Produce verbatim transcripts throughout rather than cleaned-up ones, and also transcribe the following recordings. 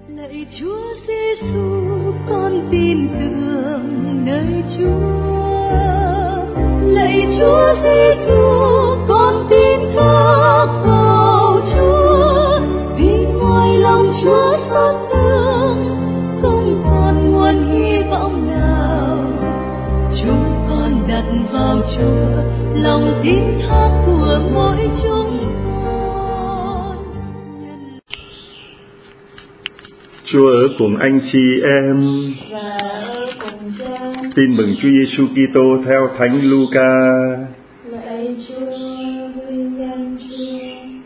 Lạy Chúa Giêsu, con tin tưởng nơi Chúa. Lạy Chúa Giêsu, con tin thác vào Chúa. Vì ngoài lòng Chúa xót thương, không còn nguồn hy vọng nào. Chúng con đặt vào Chúa lòng tin thác của mỗi chúng con. Chúa ở cùng anh chị em Và ở cùng Cha. Tin mừng Chúa Giêsu Kitô theo Thánh Luca. Lạy Chúa, vinh danh Chúa.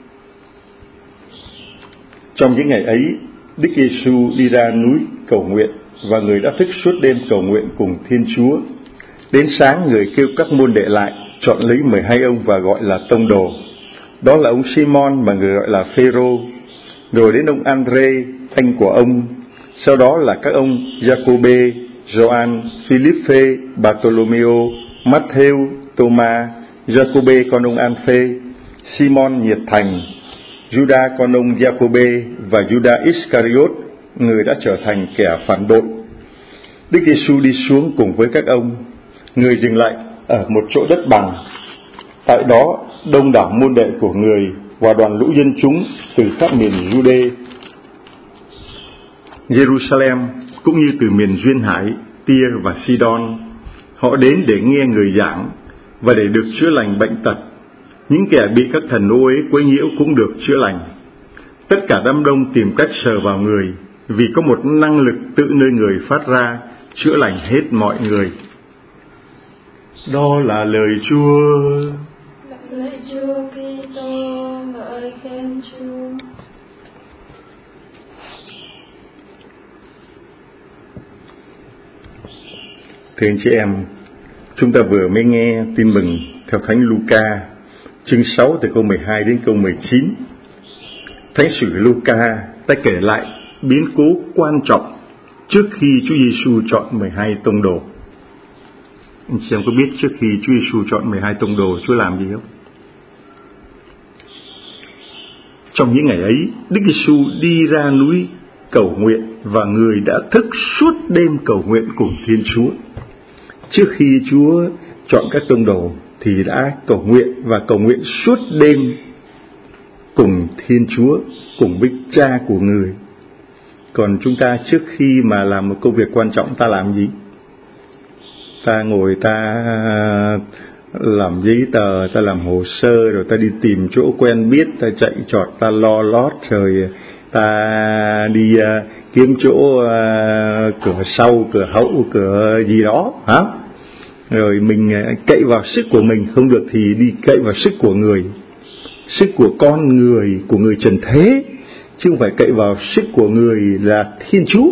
Trong những ngày ấy, Đức Giêsu đi ra núi cầu nguyện, và người đã thức suốt đêm cầu nguyện cùng Thiên Chúa. Đến sáng, người kêu các môn đệ lại, chọn lấy mười hai ông và gọi là tông đồ. Đó là ông Simon mà người gọi là Phêrô, rồi đến ông Andrê, anh của ông. Sau đó là các ông Giacôbê, Gioan, Philippe, Bartolomeo, Matthew, Thomas, Giacôbê con ông Alphê, Simon nhiệt thành, Juda con ông Giacôbê và Juda Iscariot, người đã trở thành kẻ phản bội. Đức Giêsu đi xuống cùng với các ông. Người dừng lại ở một chỗ đất bằng. Tại đó đông đảo môn đệ của người và đoàn lũ dân chúng từ khắp miền Jude, Jerusalem cũng như từ miền duyên hải, Tia và Sidon. Họ đến để nghe người giảng và để được chữa lành bệnh tật. Những kẻ bị các thần ô uế quấy nhiễu cũng được chữa lành. Tất cả đám đông tìm cách sờ vào người, vì có một năng lực tự nơi người phát ra, chữa lành hết mọi người. Đó là lời Chúa. Lạy Chúa Kitô, ngợi khen Chúa. Thưa anh chị em, chúng ta vừa mới nghe tin mừng theo Thánh Luca, chương sáu từ câu mười hai đến câu mười chín. Thánh sử Luca đã kể lại biến cố quan trọng trước khi Chúa Giêsu chọn mười hai tông đồ. Anh chị em có biết trước khi Chúa Giêsu chọn mười hai tông đồ, Chúa làm gì không? Trong những ngày ấy, Đức Giêsu đi ra núi cầu nguyện, và người đã thức suốt đêm cầu nguyện cùng Thiên Chúa. Trước khi Chúa chọn các tông đồ thì đã cầu nguyện, và cầu nguyện suốt đêm cùng Thiên Chúa, cùng với Cha của người. Còn chúng ta trước khi mà làm một công việc quan trọng, ta làm gì? Ta ngồi ta làm giấy tờ, ta làm hồ sơ, rồi ta đi tìm chỗ quen biết, ta chạy trọt, ta lo lót, rồi ta đi uh, kiếm chỗ uh, cửa sau, cửa hậu, cửa gì đó, hả? Rồi mình uh, cậy vào sức của mình, không được thì đi cậy vào sức của người, sức của con người, của người trần thế, chứ không phải cậy vào sức của người là Thiên Chúa.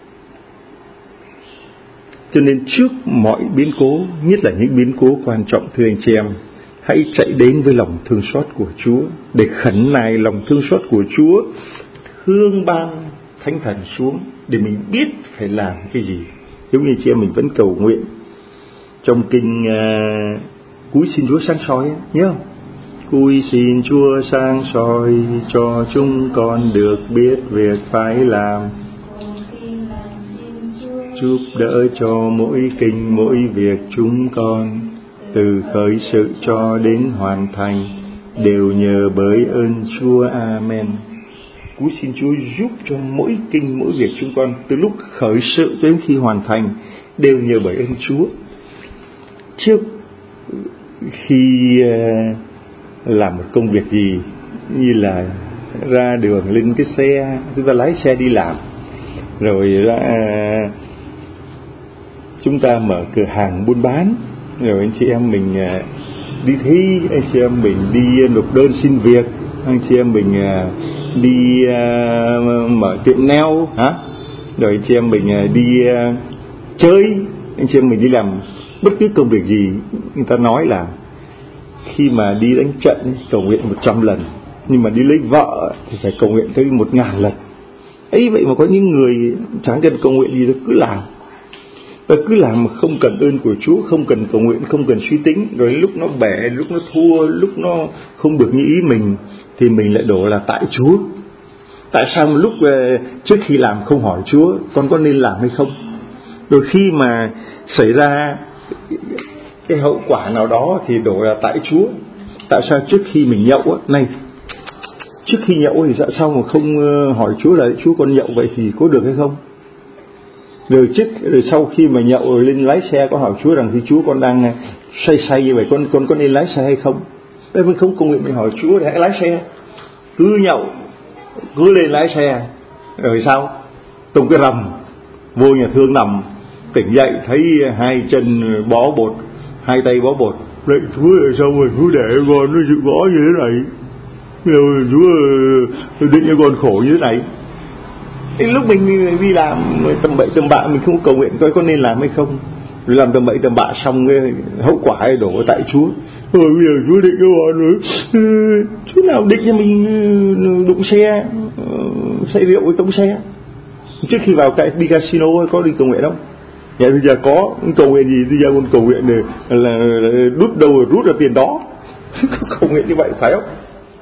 Cho nên trước mọi biến cố, nhất là những biến cố quan trọng, thưa anh chị em, hãy chạy đến với lòng thương xót của Chúa, để khẩn nài lòng thương xót của Chúa thương ban Thánh Thần xuống, để mình biết phải làm cái gì. Giống như chị em mình vẫn cầu nguyện trong kinh uh, cúi xin Chúa sáng soi, nhớ không? Cúi xin Chúa sáng soi cho chúng con được biết việc phải làm, giúp đỡ cho mỗi kinh mỗi việc chúng con, từ khởi sự cho đến hoàn thành, đều nhờ bởi ơn Chúa. Amen. Cúi xin Chúa giúp cho mỗi kinh mỗi việc chúng con, từ lúc khởi sự cho đến khi hoàn thành, đều nhờ bởi ơn Chúa. Trước khi uh, làm một công việc gì, như là ra đường lên cái xe, chúng ta lái xe đi làm, rồi ra uh, chúng ta mở cửa hàng buôn bán, rồi anh chị em mình uh, đi thi, anh chị em mình đi nộp đơn xin việc, anh chị em mình uh, đi uh, mở tiệm nail, hả? Rồi anh chị em mình uh, đi uh, chơi, anh chị em mình đi làm bất cứ công việc gì. Người ta nói là khi mà đi đánh trận cầu nguyện một trăm lần, nhưng mà đi lấy vợ thì phải cầu nguyện tới một ngàn lần. Ấy vậy mà có những người chẳng cần cầu nguyện gì đâu, cứ làm, và cứ làm mà không cần ơn của Chúa, không cần cầu nguyện, không cần suy tính. Rồi lúc nó bẻ, lúc nó thua, lúc nó không được như ý mình, thì mình lại đổ là tại Chúa. Tại sao một lúc trước khi làm không hỏi Chúa con có nên làm hay không? Rồi khi mà xảy ra cái hậu quả nào đó thì đổ là tại Chúa. Tại sao trước khi mình nhậu á, này trước khi nhậu thì tại sao mà không hỏi Chúa là Chúa con nhậu vậy thì có được hay không? Rồi trước rồi sau khi mà nhậu rồi lên lái xe có hỏi Chúa rằng thì Chúa con đang say say như vậy con con có nên lái xe hay không? Thế mình không cầu nguyện mình hỏi Chúa để hãy lái xe. Cứ nhậu cứ lên lái xe rồi sao? Tung cái rầm vô nhà thương nằm, tỉnh dậy thấy hai chân bó bột, hai tay bó bột. Lạy Chúa là sao mà Chúa để con nó chịu bó như thế này? Rồi Chúa định cho con khổ như thế này. Đến lúc mình đi làm tầm bậy tầm bạ mình không cầu nguyện coi có nên làm hay không. Rồi làm tầm bậy tầm bạ xong cái hậu quả đổ tại Chúa. Rồi bây giờ Chúa định cho con rồi. Chúa nào định cho mình đụng xe, say rượu với tông xe. Trước khi vào cái đi casino có đi cầu nguyện không? Vậy bây giờ có cầu nguyện gì? Bây giờ con cầu nguyện là, là, là đút đâu rồi rút ra tiền đó. Cầu nguyện như vậy phải không?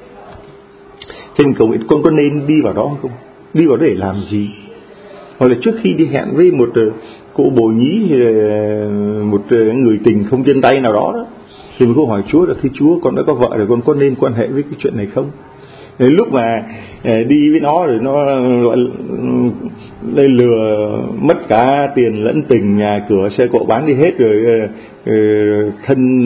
Thế mình cầu nguyện con có nên đi vào đó không? Đi vào đó để làm gì? Hoặc là trước khi đi hẹn với một cô bồ nhí hay là một người tình không chân tay nào đó, đó thì mình có hỏi Chúa là thưa Chúa con đã có vợ rồi con có nên quan hệ với cái chuyện này không? Đến lúc mà đi với nó rồi nó gọi đây lừa mất cả tiền lẫn tình, nhà cửa xe cộ bán đi hết rồi, thân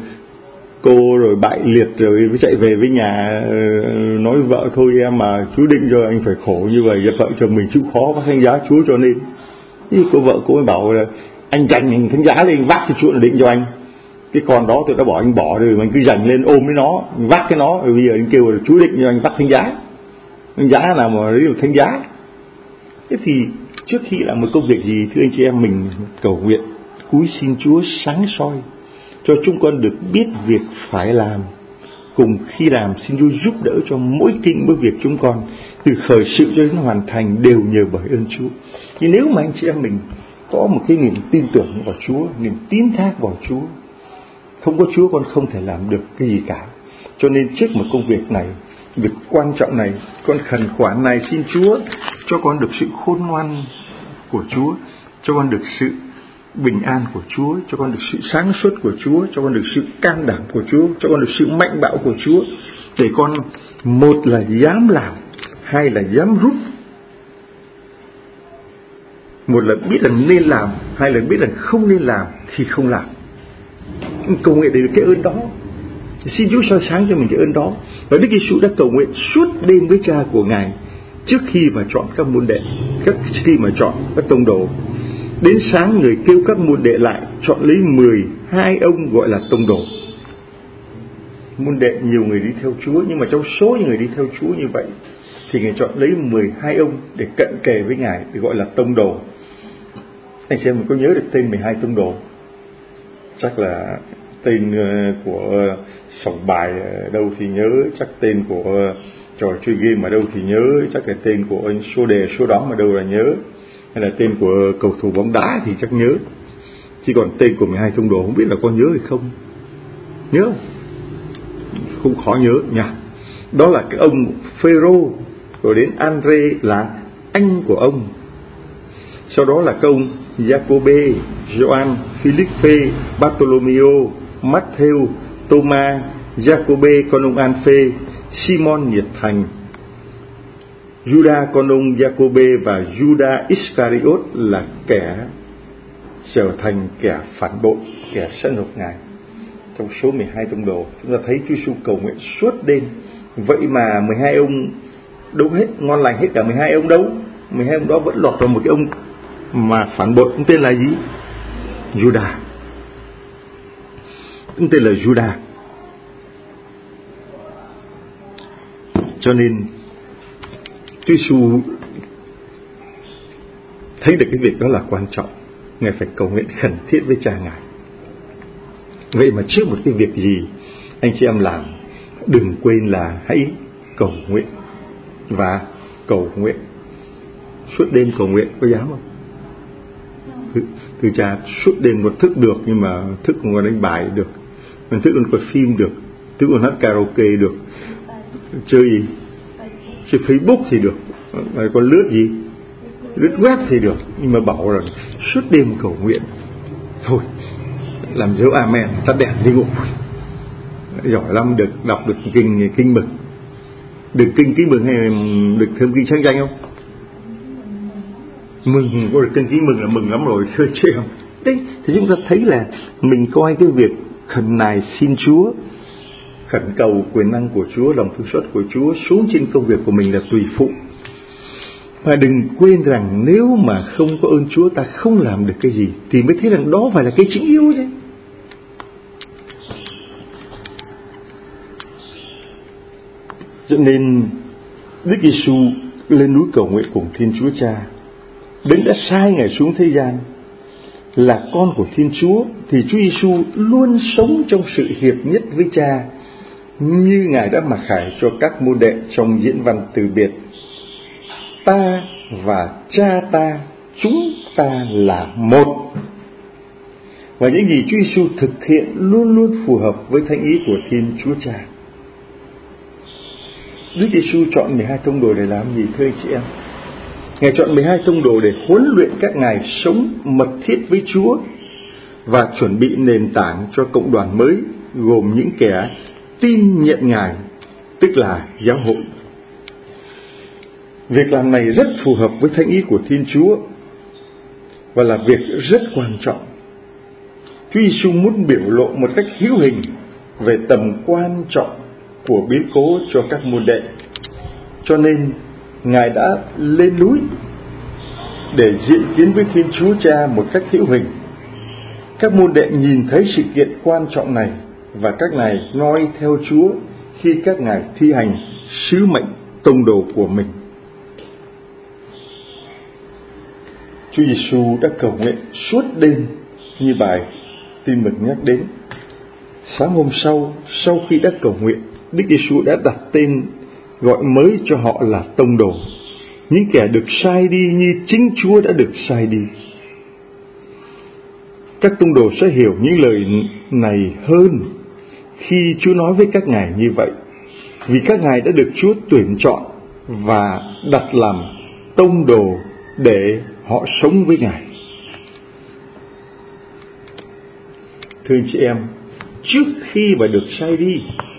cô rồi bại liệt rồi chạy về với nhà nói vợ thôi em mà Chúa định cho anh phải khổ như vậy, vợ chồng mình chịu khó vác thánh giá Chúa cho nên. Thì cô vợ cô mới bảo là anh dành hình thánh giá lên vác cho Chúa là định cho anh. Cái con đó tôi đã bỏ anh bỏ rồi, mình cứ dành lên ôm với nó, vác cái nó, rồi bây giờ anh kêu là Chúa định cho anh vác thánh giá. Thánh giá nào mà đấy là thánh giá. Thế thì trước khi làm một công việc gì thưa anh chị em mình cầu nguyện cúi xin Chúa sáng soi cho chúng con được biết việc phải làm. Cùng khi làm xin Chúa giúp đỡ cho mỗi kinh mỗi việc chúng con từ khởi sự cho đến hoàn thành đều nhờ bởi ơn Chúa. Thì nếu mà anh chị em mình có một cái niềm tin tưởng vào Chúa, niềm tín thác vào Chúa, không có Chúa con không thể làm được cái gì cả. Cho nên trước một công việc này, việc quan trọng này, con khẩn khoản này xin Chúa cho con được sự khôn ngoan của Chúa, cho con được sự bình an của Chúa, cho con được sự sáng suốt của Chúa, cho con được sự can đảm của Chúa, cho con được sự mạnh bạo của Chúa, để con một là dám làm, hai là dám rút. Một là biết rằng nên làm, hai là biết rằng không nên làm thì không làm. Cầu nguyện để được cái ơn đó, xin Chúa soi sáng cho mình cái ơn đó. Và Đức Giêsu đã cầu nguyện suốt đêm với Cha của Ngài trước khi mà chọn các môn đệ, trước khi mà chọn các tông đồ. Đến sáng người kêu các môn đệ lại, chọn lấy mười hai ông gọi là tông đồ. Môn đệ nhiều người đi theo Chúa, nhưng mà trong số những người đi theo Chúa như vậy thì Ngài chọn lấy mười hai ông để cận kề với Ngài, để gọi là tông đồ. Anh xem mình có nhớ được tên mười hai tông đồ? Chắc là tên của sòng bài ở đâu thì nhớ, chắc tên của trò chơi game ở đâu thì nhớ, chắc là tên của số đề số đóm ở đâu là nhớ, hay là tên của cầu thủ bóng đá thì chắc nhớ. Chỉ còn tên của mười hai tông đồ không biết là có nhớ hay không. Nhớ không khó nhớ nha. Đó là cái ông Phêrô, rồi đến Andre là anh của ông, sau đó là cái ông Giacôbê, Gioan, Philippe, Bartolomeo, Matthew, Thomas, Giacôbê con ông Alphe, Simon nhiệt thành, Judas con ông Giacôbê và Judas Iscariot là kẻ trở thành kẻ phản bội, kẻ sân hộc Ngài. Trong số mười hai tông đồ, chúng ta thấy Chúa Giêsu cầu nguyện suốt đêm. Vậy mà mười hai ông đâu hết ngon lành hết cả mười hai ông đâu. mười hai ông đó vẫn lọt vào một cái ông mà phản bội, ông tên là gì? Judas. Ông tên là Judas. Cho nên Chúa Giêsu thấy được cái việc đó là quan trọng, Ngài phải cầu nguyện khẩn thiết với Cha Ngài. Vậy mà trước một cái việc gì anh chị em làm, đừng quên là hãy cầu nguyện và cầu nguyện suốt đêm. Cầu nguyện có dám không? Từ Cha suốt đêm còn thức được, nhưng mà thức còn đánh bài được, còn thức còn coi phim được, thức còn hát karaoke được, chơi gì? Chơi Facebook thì được, Mà còn lướt gì? Lướt web thì được, nhưng mà bảo rằng suốt đêm cầu nguyện, thôi làm dấu amen, tắt đèn đi ngủ. Giỏi lắm, được đọc được kinh kinh mừng, được kinh kinh mừng hay được thơm kinh sáng danh không? Mừng, có được kinh kinh mừng là mừng lắm rồi, thưa chị em. Đấy, thì chúng ta thấy là mình coi cái việc khẩn nài xin Chúa, khẩn cầu quyền năng của Chúa, lòng thương xót của Chúa xuống trên công việc của mình là tùy phụ. Và đừng quên rằng nếu mà không có ơn Chúa ta không làm được cái gì, thì mới thấy rằng đó phải là cái chính yếu chứ. Cho nên Đức Giêsu lên núi cầu nguyện cùng Thiên Chúa Cha. Đấng đã sai Ngài xuống thế gian là con của Thiên Chúa, thì Chúa Giêsu luôn sống trong sự hiệp nhất với Cha, như Ngài đã mặc khải cho các môn đệ trong diễn văn từ biệt: ta và Cha ta, chúng ta là một. Và những gì Chúa Giêsu thực hiện luôn luôn phù hợp với thánh ý của Thiên Chúa Cha. Đức Giêsu chọn mười hai tông đồ để làm gì, thưa anh chị em? Ngài chọn mười hai tông đồ để huấn luyện các ngài sống mật thiết với Chúa và chuẩn bị nền tảng cho cộng đoàn mới, gồm những kẻ tin nhận Ngài, tức là giáo hội. Việc làm này rất phù hợp với thánh ý của Thiên Chúa và là việc rất quan trọng. Chúa Giêsu muốn biểu lộ một cách hữu hình về tầm quan trọng của biến cố cho các môn đệ, cho nên Ngài đã lên núi để diện kiến với Thiên Chúa Cha một cách hữu hình. Các môn đệ nhìn thấy sự kiện quan trọng này và các ngài noi theo Chúa khi các ngài thi hành sứ mệnh tông đồ của mình. Chúa Giêsu đã cầu nguyện suốt đêm như bài tin mừng nhắc đến. Sáng hôm sau, sau khi đã cầu nguyện, Đức Giêsu đã đặt tên gọi mới cho họ là tông đồ, những kẻ được sai đi như chính Chúa đã được sai đi. Các tông đồ sẽ hiểu những lời này hơn khi Chúa nói với các ngài như vậy, vì các ngài đã được Chúa tuyển chọn và đặt làm tông đồ để họ sống với Ngài. Thưa anh chị em, trước khi mà được sai đi,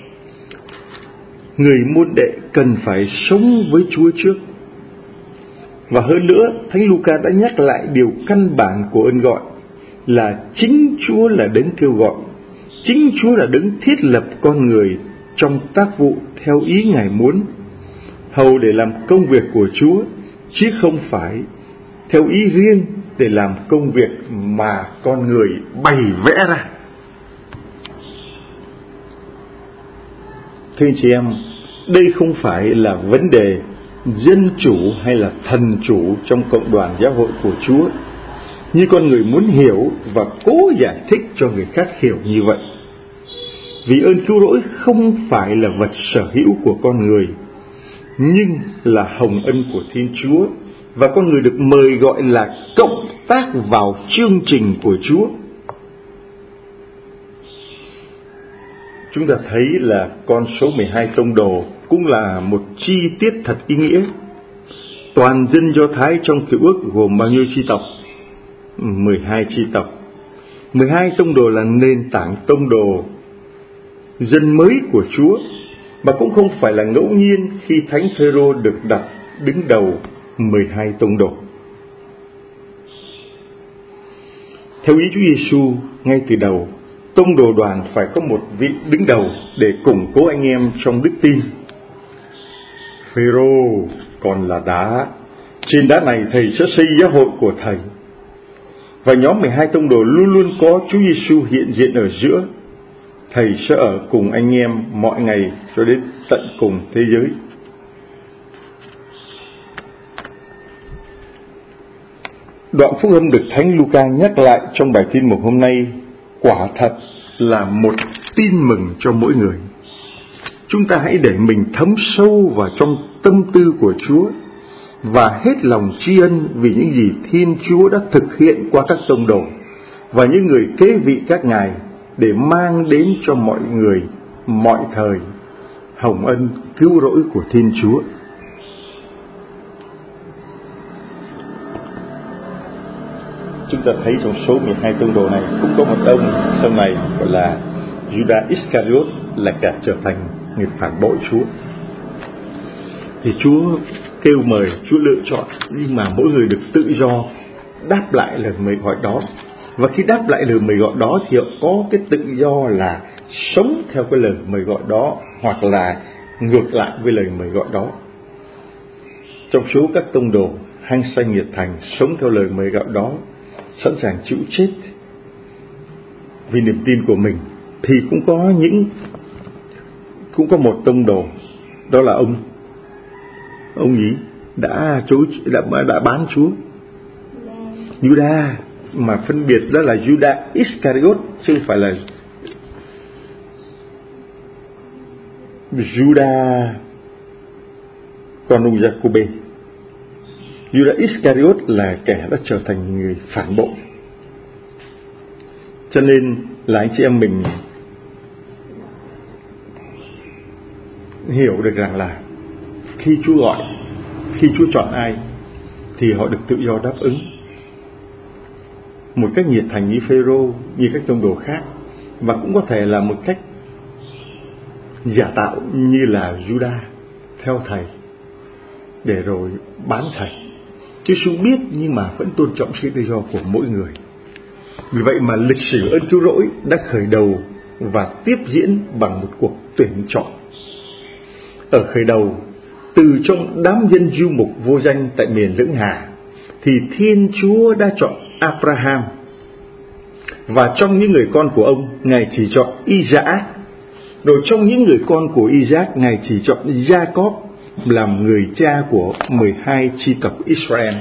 người môn đệ cần phải sống với Chúa trước. Và hơn nữa, Thánh Luca đã nhắc lại điều căn bản của ơn gọi là chính Chúa là đấng kêu gọi, chính Chúa là đấng thiết lập con người trong tác vụ theo ý Ngài muốn, hầu để làm công việc của Chúa, chứ không phải theo ý riêng để làm công việc mà con người bày vẽ ra. Thưa anh chị em, đây không phải là vấn đề dân chủ hay là thần chủ trong cộng đoàn giáo hội của Chúa, như con người muốn hiểu và cố giải thích cho người khác hiểu như vậy. Vì ơn cứu rỗi không phải là vật sở hữu của con người, nhưng là hồng ân của Thiên Chúa, và con người được mời gọi là cộng tác vào chương trình của Chúa. Chúng ta thấy là con số mười hai tông đồ cũng là một chi tiết thật ý nghĩa. Toàn dân Do Thái trong Cựu Ước gồm bao nhiêu chi tộc? mười hai chi tộc. mười hai tông đồ là nền tảng tông đồ dân mới của Chúa, mà cũng không phải là ngẫu nhiên khi Thánh Phêrô được đặt đứng đầu mười hai tông đồ. Theo ý Chúa Giêsu, ngay từ đầu, tông đồ đoàn phải có một vị đứng đầu để củng cố anh em trong đức tin. Phêrô còn là đá, trên đá này thầy sẽ xây giáo hội của thầy. Và nhóm mười hai tông đồ luôn luôn có Chúa Giêsu hiện diện ở giữa. Thầy sẽ ở cùng anh em mọi ngày cho đến tận cùng thế giới. Đoạn phúc âm được Thánh Luca nhắc lại trong bài tin mừng hôm nay quả thật là một tin mừng cho mỗi người. Chúng ta hãy để mình thấm sâu vào trong tâm tư của Chúa và hết lòng tri ân vì những gì Thiên Chúa đã thực hiện qua các tông đồ và những người kế vị các ngài, để mang đến cho mọi người mọi thời hồng ân cứu rỗi của Thiên Chúa. chúng ta thấy trong số mười hai tông đồ này cũng có một ông sau này gọi là Judas Iscariot là cả trở thành người phản bội Chúa. Thì Chúa kêu mời, Chúa lựa chọn, nhưng mà mỗi người được tự do đáp lại lời mời gọi đó. Và khi đáp lại lời mời gọi đó thì họ có cái tự do là sống theo cái lời mời gọi đó, hoặc là ngược lại với lời mời gọi đó. Trong số các tông đồ hăng say nhiệt thành sống theo lời mời gọi đó, sẵn sàng chịu chết vì niềm tin của mình, thì cũng có những cũng có một tông đồ, đó là ông ông gì đã chối đã đã bán Chúa, Judas, mà phân biệt đó là Judas Iscariot chứ không phải là Judas con ông Giacôbê. Judas Iscariot là kẻ đã trở thành người phản bội. Cho nên là anh chị em mình hiểu được rằng là khi Chúa gọi, khi Chúa chọn ai thì họ được tự do đáp ứng một cách nhiệt thành như Phêrô, như các tông đồ khác, và cũng có thể là một cách giả tạo như là Judas theo thầy để rồi bán thầy. Chúa Giêsu biết nhưng mà vẫn tôn trọng sự tự do của mỗi người. Vì vậy mà lịch sử ơn cứu rỗi đã khởi đầu và tiếp diễn bằng một cuộc tuyển chọn. Ở khởi đầu, từ trong đám dân du mục vô danh tại miền Lưỡng Hà, thì Thiên Chúa đã chọn Abraham, và trong những người con của ông, Ngài chỉ chọn Isaac. Rồi trong những người con của Isaac, Ngài chỉ chọn Jacob làm người cha của mười hai chi tộc Israel.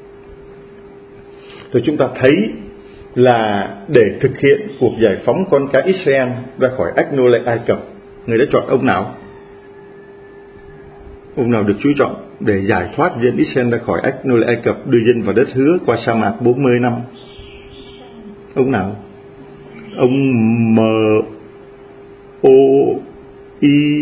Rồi chúng ta thấy là để thực hiện cuộc giải phóng con cái Israel ra khỏi ách nô lệ Ai Cập, người đã chọn ông nào? Ông nào được Chúa chọn để giải thoát dân Israel ra khỏi ách nô lệ Ai Cập, đưa dân vào đất hứa qua sa mạc bốn mươi năm? Ông nào? Ông M O I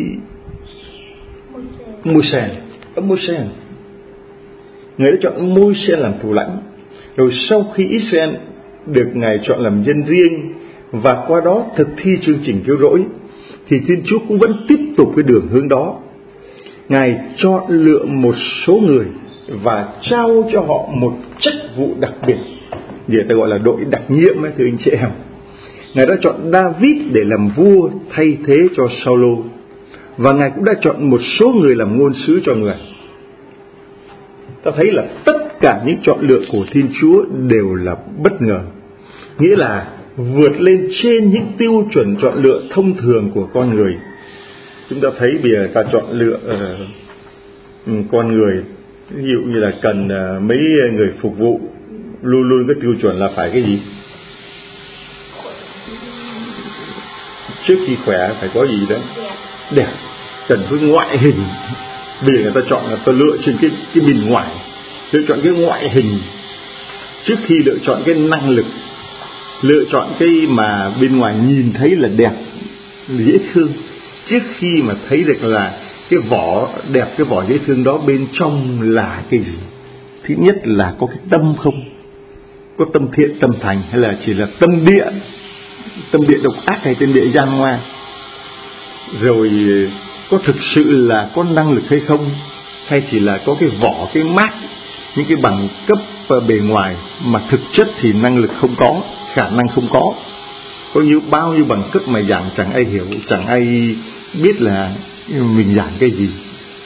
Môi-se. Ông Môi-se. Người đã chọn Môi-se làm thủ lãnh. Rồi sau khi Israel được Ngài chọn làm dân riêng và qua đó thực thi chương trình cứu rỗi, thì Thiên Chúa cũng vẫn tiếp tục cái đường hướng đó. Ngài chọn lựa một số người và trao cho họ một chức vụ đặc biệt, người ta gọi là đội đặc nhiệm ấy, thưa anh chị em. Ngài đã chọn David để làm vua thay thế cho Saulo, và Ngài cũng đã chọn một số người làm ngôn sứ cho người. Ta thấy là tất cả những chọn lựa của Thiên Chúa đều là bất ngờ, nghĩa là vượt lên trên những tiêu chuẩn chọn lựa thông thường của con người. Chúng ta thấy bây giờ ta chọn lựa uh, con người, ví dụ như là cần uh, mấy người phục vụ, luôn luôn cái tiêu chuẩn là phải cái gì? Trước khi khỏe phải có gì đó? Đẹp. Cần với ngoại hình. Bây giờ người ta chọn là ta lựa trên cái, cái bên ngoài, lựa chọn cái ngoại hình trước khi lựa chọn cái năng lực, lựa chọn cái mà bên ngoài nhìn thấy là đẹp, dễ thương, trước khi mà thấy được là cái vỏ đẹp, cái vỏ dễ thương đó bên trong là cái gì. Thứ nhất là có cái tâm không, có tâm thiện, tâm thành, hay là chỉ là tâm địa, tâm địa độc ác hay tâm địa gian ngoan. Rồi có thực sự là có năng lực hay không, hay chỉ là có cái vỏ, cái mác, những cái bằng cấp bề ngoài mà thực chất thì năng lực không có, khả năng không có. Có như bao nhiêu bằng cấp mà giảng chẳng ai hiểu, chẳng ai biết là mình giảng cái gì.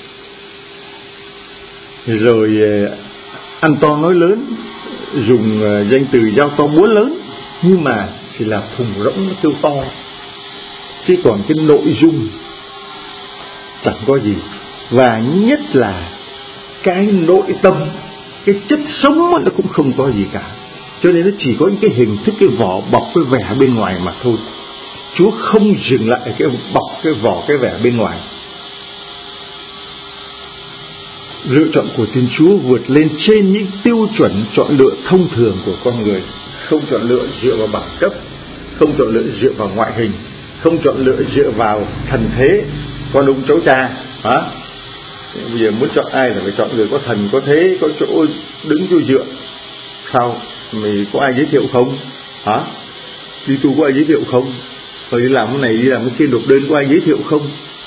Rồi ăn to nói lớn, dùng danh từ dao to búa lớn, nhưng mà chỉ là thùng rỗng nó kêu to, chứ còn cái nội dung chẳng có gì. Và nhất là cái nội tâm, cái chất sống nó cũng không có gì cả. Cho nên nó chỉ có những cái hình thức, cái vỏ bọc, cái vẻ bên ngoài mà thôi. Chúa không dừng lại cái bọc, cái vỏ, cái vẻ bên ngoài. Lựa chọn của Thiên Chúa vượt lên trên những tiêu chuẩn chọn lựa thông thường của con người. Không chọn lựa dựa vào bằng cấp, không chọn lựa dựa vào ngoại hình, không chọn lựa dựa vào thần thế, con ông cháu cha. Hả? Bây giờ muốn chọn ai là phải chọn người có thần, có thế, có chỗ đứng chỗ dựa. Sao? Mày có ai giới thiệu không? Hả? Đi tu có ai giới thiệu không? Rồi đi làm cái này, đi làm cái kia, nộp đơn có ai giới thiệu không?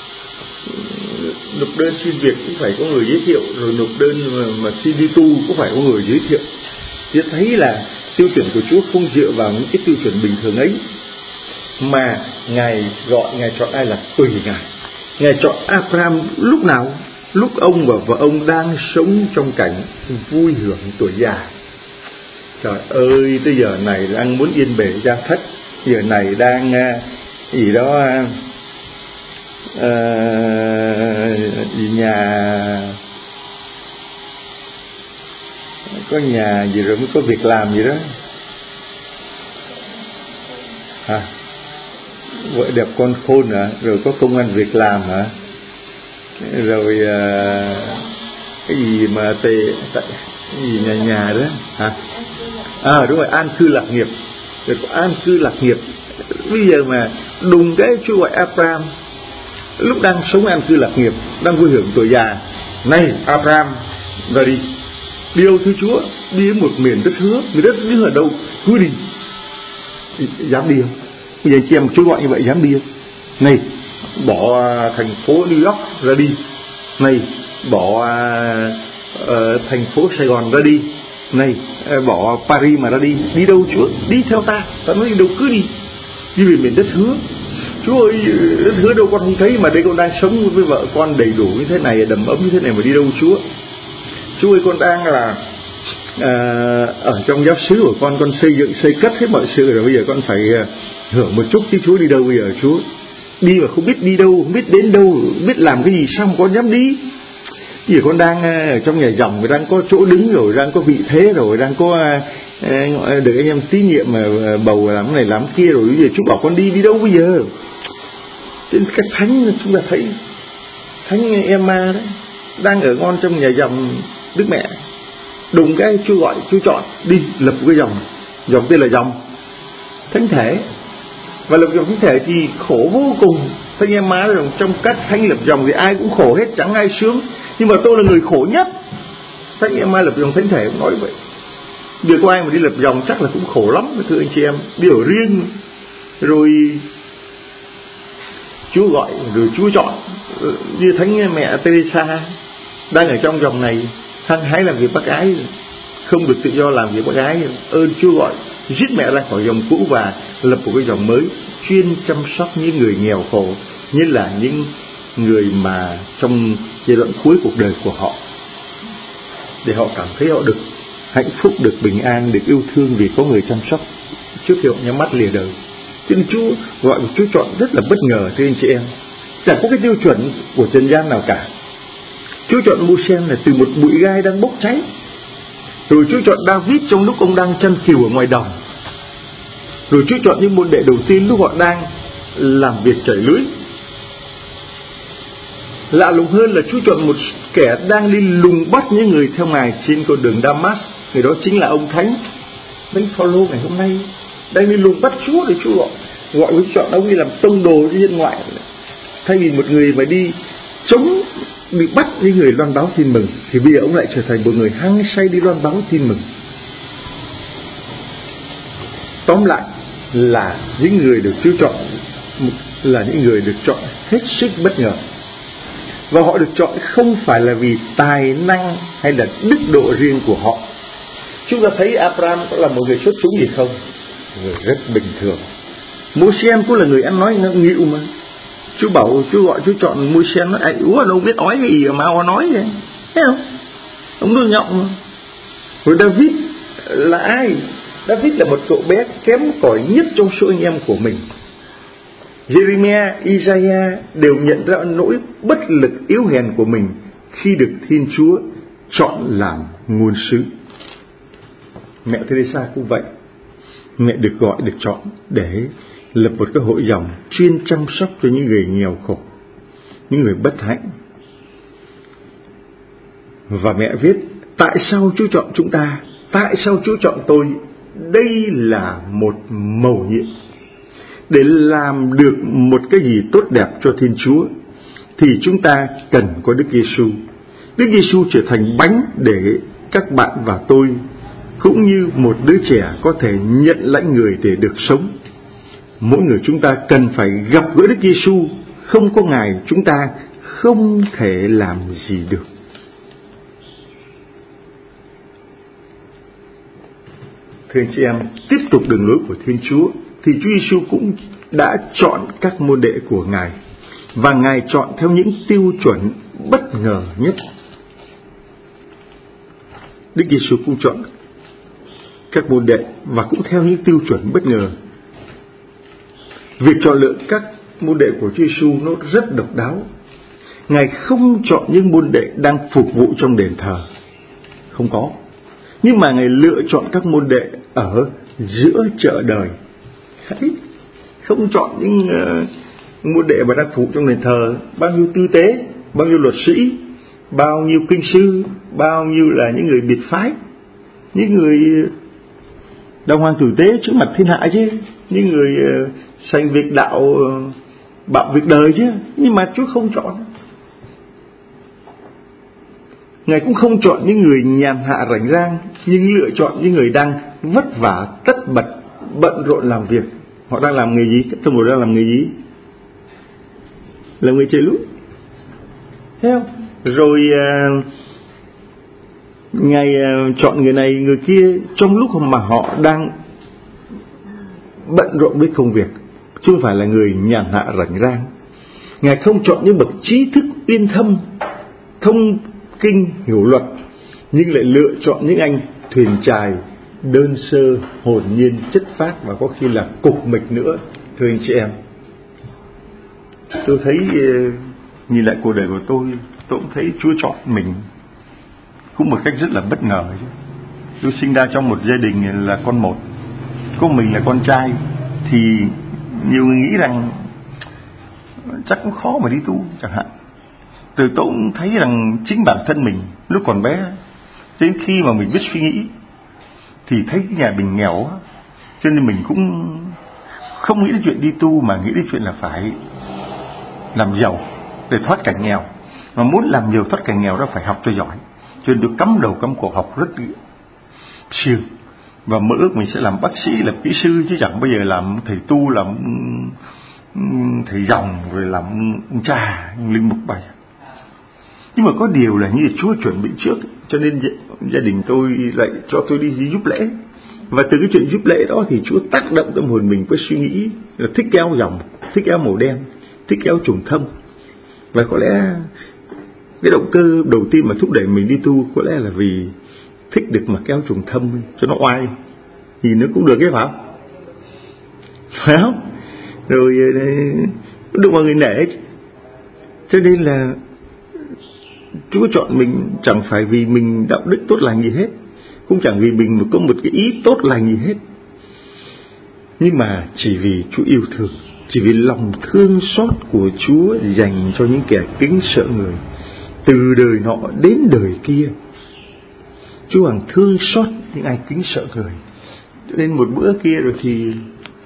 Nộp đơn xin việc cũng phải có người giới thiệu, rồi nộp đơn mà, mà xin đi tu cũng phải có người giới thiệu. Chứ thấy là tiêu chuẩn của Chúa không dựa vào những cái tiêu chuẩn bình thường ấy, mà Ngài gọi, Ngài chọn ai là tùy Ngài. Ngài chọn Abraham lúc nào? Lúc ông và vợ ông đang sống trong cảnh vui hưởng tuổi già. Trời ơi, tới giờ này đang muốn yên bề gia thất, giờ này đang gì đó à, nhà có nhà gì rồi mới có việc làm gì đó hả? Vợ đẹp con khôn hả? Rồi có công ăn việc làm hả? Rồi à, cái gì mà tệ cái gì nhà nhà đó hả? À đúng rồi, an cư lạc nghiệp. Rồi có an cư lạc nghiệp. Bây giờ mà đùng cái Chúa gọi Abraham lúc đang sống an cư lạc nghiệp, đang vui hưởng tuổi già. Này Abraham, ra đi. Đi đâu thưa Chúa? Đi đến một miền đất hứa. Miền đất hứa ở đâu? Cứ đi. Dám đi không? Bây giờ chị em Chúa gọi như vậy dám đi không? Này, bỏ thành phố New York ra đi. Này, bỏ uh, thành phố Sài Gòn ra đi. Này, uh, bỏ Paris mà ra đi. Đi đâu Chúa? Đi theo ta. Ta nói đi đâu cứ đi. Đi về miền đất hứa. Chúa ơi, đất hứa đâu con không thấy, mà đây con đang sống với vợ con đầy đủ như thế này, đầm ấm như thế này mà đi đâu Chúa? Chúa ơi, con đang là à, ở trong giáo xứ của con, con xây dựng xây cất hết mọi sự rồi, bây giờ con phải uh, hưởng một chút chứ Chúa. Đi đâu bây giờ Chúa? Đi mà không biết đi đâu, không biết đến đâu, không biết làm cái gì, sao mà con dám đi? Bây giờ con đang uh, ở trong nhà dòng, rồi đang có chỗ đứng rồi, đang có vị thế rồi, đang có uh, được anh em tín nhiệm mà uh, bầu làm cái này làm kia rồi, bây giờ Chúa bảo con đi, đi đâu bây giờ? Trên cái thánh chúng ta thấy thánh Emma đấy, đang ở ngon trong nhà dòng Đức Mẹ, đùng cái Chúa gọi, Chúa chọn đi lập một cái dòng, dòng tên là dòng thánh thể. Và lập dòng thánh thể thì khổ vô cùng. Thánh Emma rồi, trong các thánh lập dòng thì ai cũng khổ hết, chẳng ai sướng, nhưng mà tôi là người khổ nhất. Thánh Emma lập dòng thánh thể cũng nói vậy. Việc của ai mà đi lập dòng chắc là cũng khổ lắm, thưa anh chị em. Đi ở riêng rồi Chúa gọi, rồi Chúa chọn. Như thánh mẹ Teresa đang ở trong dòng này, hăng hái làm việc bác ái, không được tự do làm việc bác ái. Ơn Chúa gọi, giết mẹ ra khỏi dòng cũ và lập một cái dòng mới, chuyên chăm sóc những người nghèo khổ, như là những người mà trong giai đoạn cuối cuộc đời của họ, để họ cảm thấy họ được hạnh phúc, được bình an, được yêu thương vì có người chăm sóc trước khi họ nhắm mắt lìa đời. Cho nên Chúa gọi của Chúa chọn rất là bất ngờ, thưa anh chị em. Chẳng có cái tiêu chuẩn của trần gian nào cả. Chúa chọn Môi-se là từ một bụi gai đang bốc cháy. Rồi Chúa chọn David trong lúc ông đang chăn cừu ở ngoài đồng. Rồi Chúa chọn những môn đệ đầu tiên lúc họ đang làm việc chảy lưới. Lạ lùng hơn là Chúa chọn một kẻ đang đi lùng bắt những người theo Ngài trên con đường Damas. Người đó chính là ông Thánh Thánh Phaolô ngày hôm nay, đang đi lùng bắt Chúa. Để Chúa gọi gọi với chọn ông đi làm tông đồ cho dân ngoại, thay vì một người mà đi chống bị bắt những người loan báo tin mừng, thì bây giờ ông lại trở thành một người hăng say đi loan báo tin mừng. Tóm lại là những người được Chúa chọn là những người được chọn hết sức bất ngờ, và họ được chọn không phải là vì tài năng hay là đức độ riêng của họ. Chúng ta thấy Abraham có là một người xuất chúng gì không? Người rất bình thường. Môi-se cũng là người ăn nói ngượng nghịu mà. Chúa bảo, Chúa gọi, Chúa chọn Môi-se, nó ai ủa đâu biết nói cái gì mà họ nói vậy, thấy không? Ông đưa nhọng mà. Rồi David là ai? David là một cậu bé kém cỏi nhất trong số anh em của mình. Jeremiah, Isaiah đều nhận ra nỗi bất lực yếu hèn của mình khi được Thiên Chúa chọn làm ngôn sứ. Mẹ Teresa cũng vậy. Mẹ được gọi, được chọn để lập một cái hội dòng chuyên chăm sóc cho những người nghèo khổ, những người bất hạnh. Và mẹ viết, tại sao Chúa chọn chúng ta? Tại sao Chúa chọn tôi? Đây là một mầu nhiệm. Để làm được một cái gì tốt đẹp cho Thiên Chúa thì chúng ta cần có Đức Giêsu. Đức Giêsu trở thành bánh để các bạn và tôi cũng như một đứa trẻ có thể nhận lãnh người để được sống. Mỗi người chúng ta cần phải gặp gỡ Đức Giêsu, không có Ngài chúng ta không thể làm gì được. Thưa anh chị em, tiếp tục đường lối của Thiên Chúa thì Chúa Giêsu cũng đã chọn các môn đệ của Ngài, và Ngài chọn theo những tiêu chuẩn bất ngờ nhất. Đức Giêsu cũng chọn các môn đệ và cũng theo những tiêu chuẩn bất ngờ. Việc chọn lựa các môn đệ của Chúa Giêsu nó rất độc đáo. Ngài không chọn những môn đệ đang phục vụ trong đền thờ, không có. Nhưng mà Ngài lựa chọn các môn đệ ở giữa chợ đời. Không chọn những uh, môn đệ mà đang phục vụ trong đền thờ, bao nhiêu tư tế, bao nhiêu luật sĩ, bao nhiêu kinh sư, bao nhiêu là những người biệt phái, những người đàng hoàng tử tế trước mặt thiên hạ chứ, những người uh, sành việc đạo, uh, bạo việc đời chứ. Nhưng mà Chúa không chọn. Ngài cũng không chọn những người nhàn hạ rảnh rang, nhưng lựa chọn những người đang vất vả tất bật, bận rộn làm việc. Họ đang làm nghề gì? Trong đó đang làm nghề gì? Làm nghề chạy lũ. Thấy không? Rồi uh, Ngài uh, chọn người này người kia trong lúc mà họ đang bận rộn với công việc, chứ không phải là người nhàn hạ rảnh rang. Ngài không chọn những bậc trí thức uyên thâm, thông kinh hiểu luật, nhưng lại lựa chọn những anh thuyền chài đơn sơ, hồn nhiên, chất phác và có khi là cục mịch nữa. Thưa anh chị em, tôi thấy nhìn lại cuộc đời của tôi, tôi cũng thấy Chúa chọn mình cũng một cách rất là bất ngờ chứ. Tôi sinh ra trong một gia đình là con một, có mình là con trai, thì nhiều người nghĩ rằng chắc cũng khó mà đi tu chẳng hạn. Từ tôi cũng thấy rằng chính bản thân mình lúc còn bé, đến khi mà mình biết suy nghĩ thì thấy cái nhà mình nghèo, cho nên mình cũng không nghĩ đến chuyện đi tu, mà nghĩ đến chuyện là phải làm giàu để thoát cảnh nghèo. Mà muốn làm nhiều thoát cảnh nghèo đó phải học cho giỏi, cho nên tôi cắm đầu cắm cổ học rất siêng, và mơ ước mình sẽ làm bác sĩ, làm kỹ sư, chứ chẳng bao giờ làm thầy tu, làm thầy dòng, rồi làm cha, linh mục bài. Nhưng mà có điều là như Chúa chuẩn bị trước, cho nên gia đình tôi lại cho tôi đi giúp lễ. Và từ cái chuyện giúp lễ đó thì Chúa tác động tâm hồn mình với suy nghĩ là thích cái áo dòng, thích cái áo màu đen, thích cái áo trùng thâm. Và có lẽ cái động cơ đầu tiên mà thúc đẩy mình đi tu có lẽ là vì thích được mặc cái áo trùng thâm cho nó oai, nhìn nó cũng được cái phải không? Phải không? Rồi được mọi người nể. Cho nên là Chúa chọn mình chẳng phải vì mình đạo đức tốt lành gì hết, cũng chẳng vì mình có một cái ý tốt lành gì hết, nhưng mà chỉ vì Chúa yêu thương, chỉ vì lòng thương xót của Chúa dành cho những kẻ kính sợ người từ đời nọ đến đời kia. Chúa hằng thương xót những ai kính sợ người. Cho nên một bữa kia rồi thì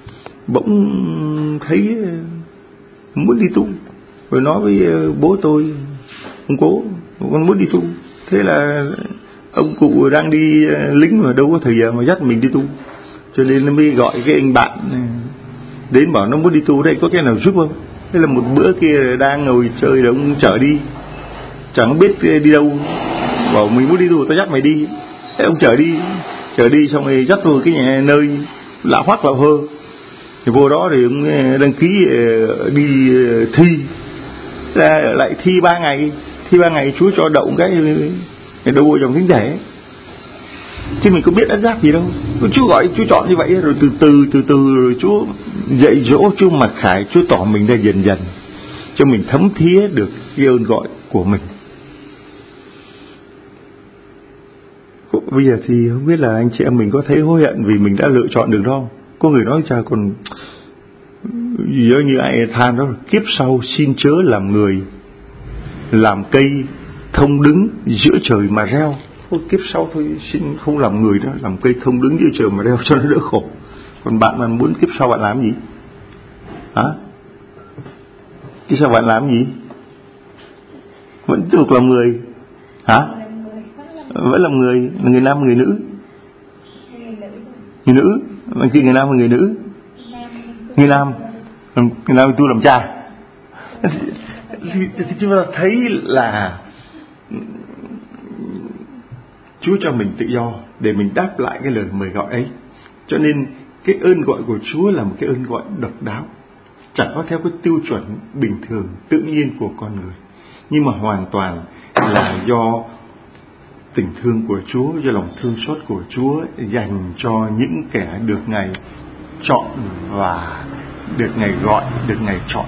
bỗng thấy muốn đi tu, rồi nói với bố tôi: ông cố, con muốn đi tu. Thế là ông cụ đang đi lính mà đâu có thời giờ mà dắt mình đi tu, cho nên nó mới gọi cái anh bạn đến bảo nó muốn đi tu, đây có cái nào giúp không? Thế là một bữa kia đang ngồi chơi rồi ông chở đi, chẳng biết đi đâu, bảo mình muốn đi tu, tao dắt mày đi. Thế ông chở đi, chở đi xong rồi dắt vô cái nhà nơi lạ hoắc lạ hơ. Thì vô đó thì ông đăng ký đi thi, ra lại thi ba ngày. Thi ba ngày Chúa cho đậu cái cái đâu trong thánh thể, chứ mình có biết ấn giác gì đâu. Chúa gọi, Chúa chọn như vậy, rồi từ từ từ từ rồi Chúa dạy dỗ, Chúa mặc khải, Chúa tỏ mình ra dần dần cho mình thấm thía được cái ơn gọi của mình. Bây giờ thì không biết là anh chị em mình có thấy hối hận vì mình đã lựa chọn được không? Có người nói cha còn gì đó, như ai than đó: kiếp sau xin chớ làm người, làm cây thông đứng giữa trời mà reo. Thôi kiếp sau thôi xin không làm người đó, làm cây thông đứng giữa trời mà reo cho nó đỡ khổ. Còn bạn mà muốn kiếp sau bạn làm gì? Hả? Kiếp sau bạn làm gì? Vẫn tiếp tục làm người. Hả? Vẫn làm người, người nam người nữ. Người nữ, bạn kia người nam hay người nữ? Người nam, người nam tu làm cha. Thì, thì chúng ta thấy là Chúa cho mình tự do để mình đáp lại cái lời mời gọi ấy. Cho nên cái ơn gọi của Chúa là một cái ơn gọi độc đáo, chẳng có theo cái tiêu chuẩn bình thường tự nhiên của con người, nhưng mà hoàn toàn là do tình thương của Chúa, do lòng thương xót của Chúa dành cho những kẻ được Ngài chọn và được Ngài gọi, được Ngài chọn.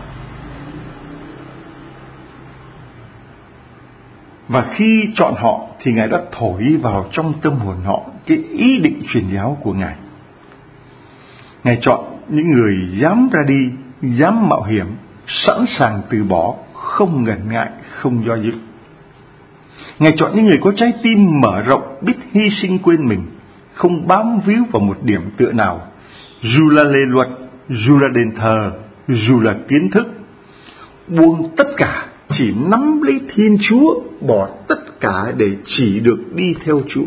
Và khi chọn họ thì Ngài đã thổi vào trong tâm hồn họ cái ý định truyền giáo của Ngài. Ngài chọn những người dám ra đi, dám mạo hiểm, sẵn sàng từ bỏ, không ngần ngại, không do dự. Ngài chọn những người có trái tim mở rộng, biết hy sinh quên mình, không bám víu vào một điểm tựa nào, dù là lề luật, dù là đền thờ, dù là kiến thức, buông tất cả, chỉ nắm lấy Thiên Chúa, bỏ tất cả để chỉ được đi theo Chúa.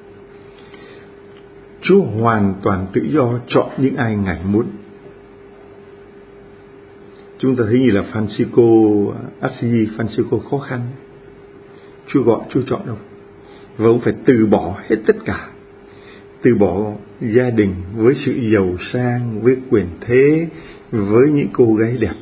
Chúa hoàn toàn tự do chọn những ai Ngài muốn. Chúng ta thấy như là Francisco Assisi, Francisco khó khăn, Chúa gọi, Chúa chọn đâu, và ông phải từ bỏ hết tất cả, từ bỏ gia đình với sự giàu sang, với quyền thế, với những cô gái đẹp,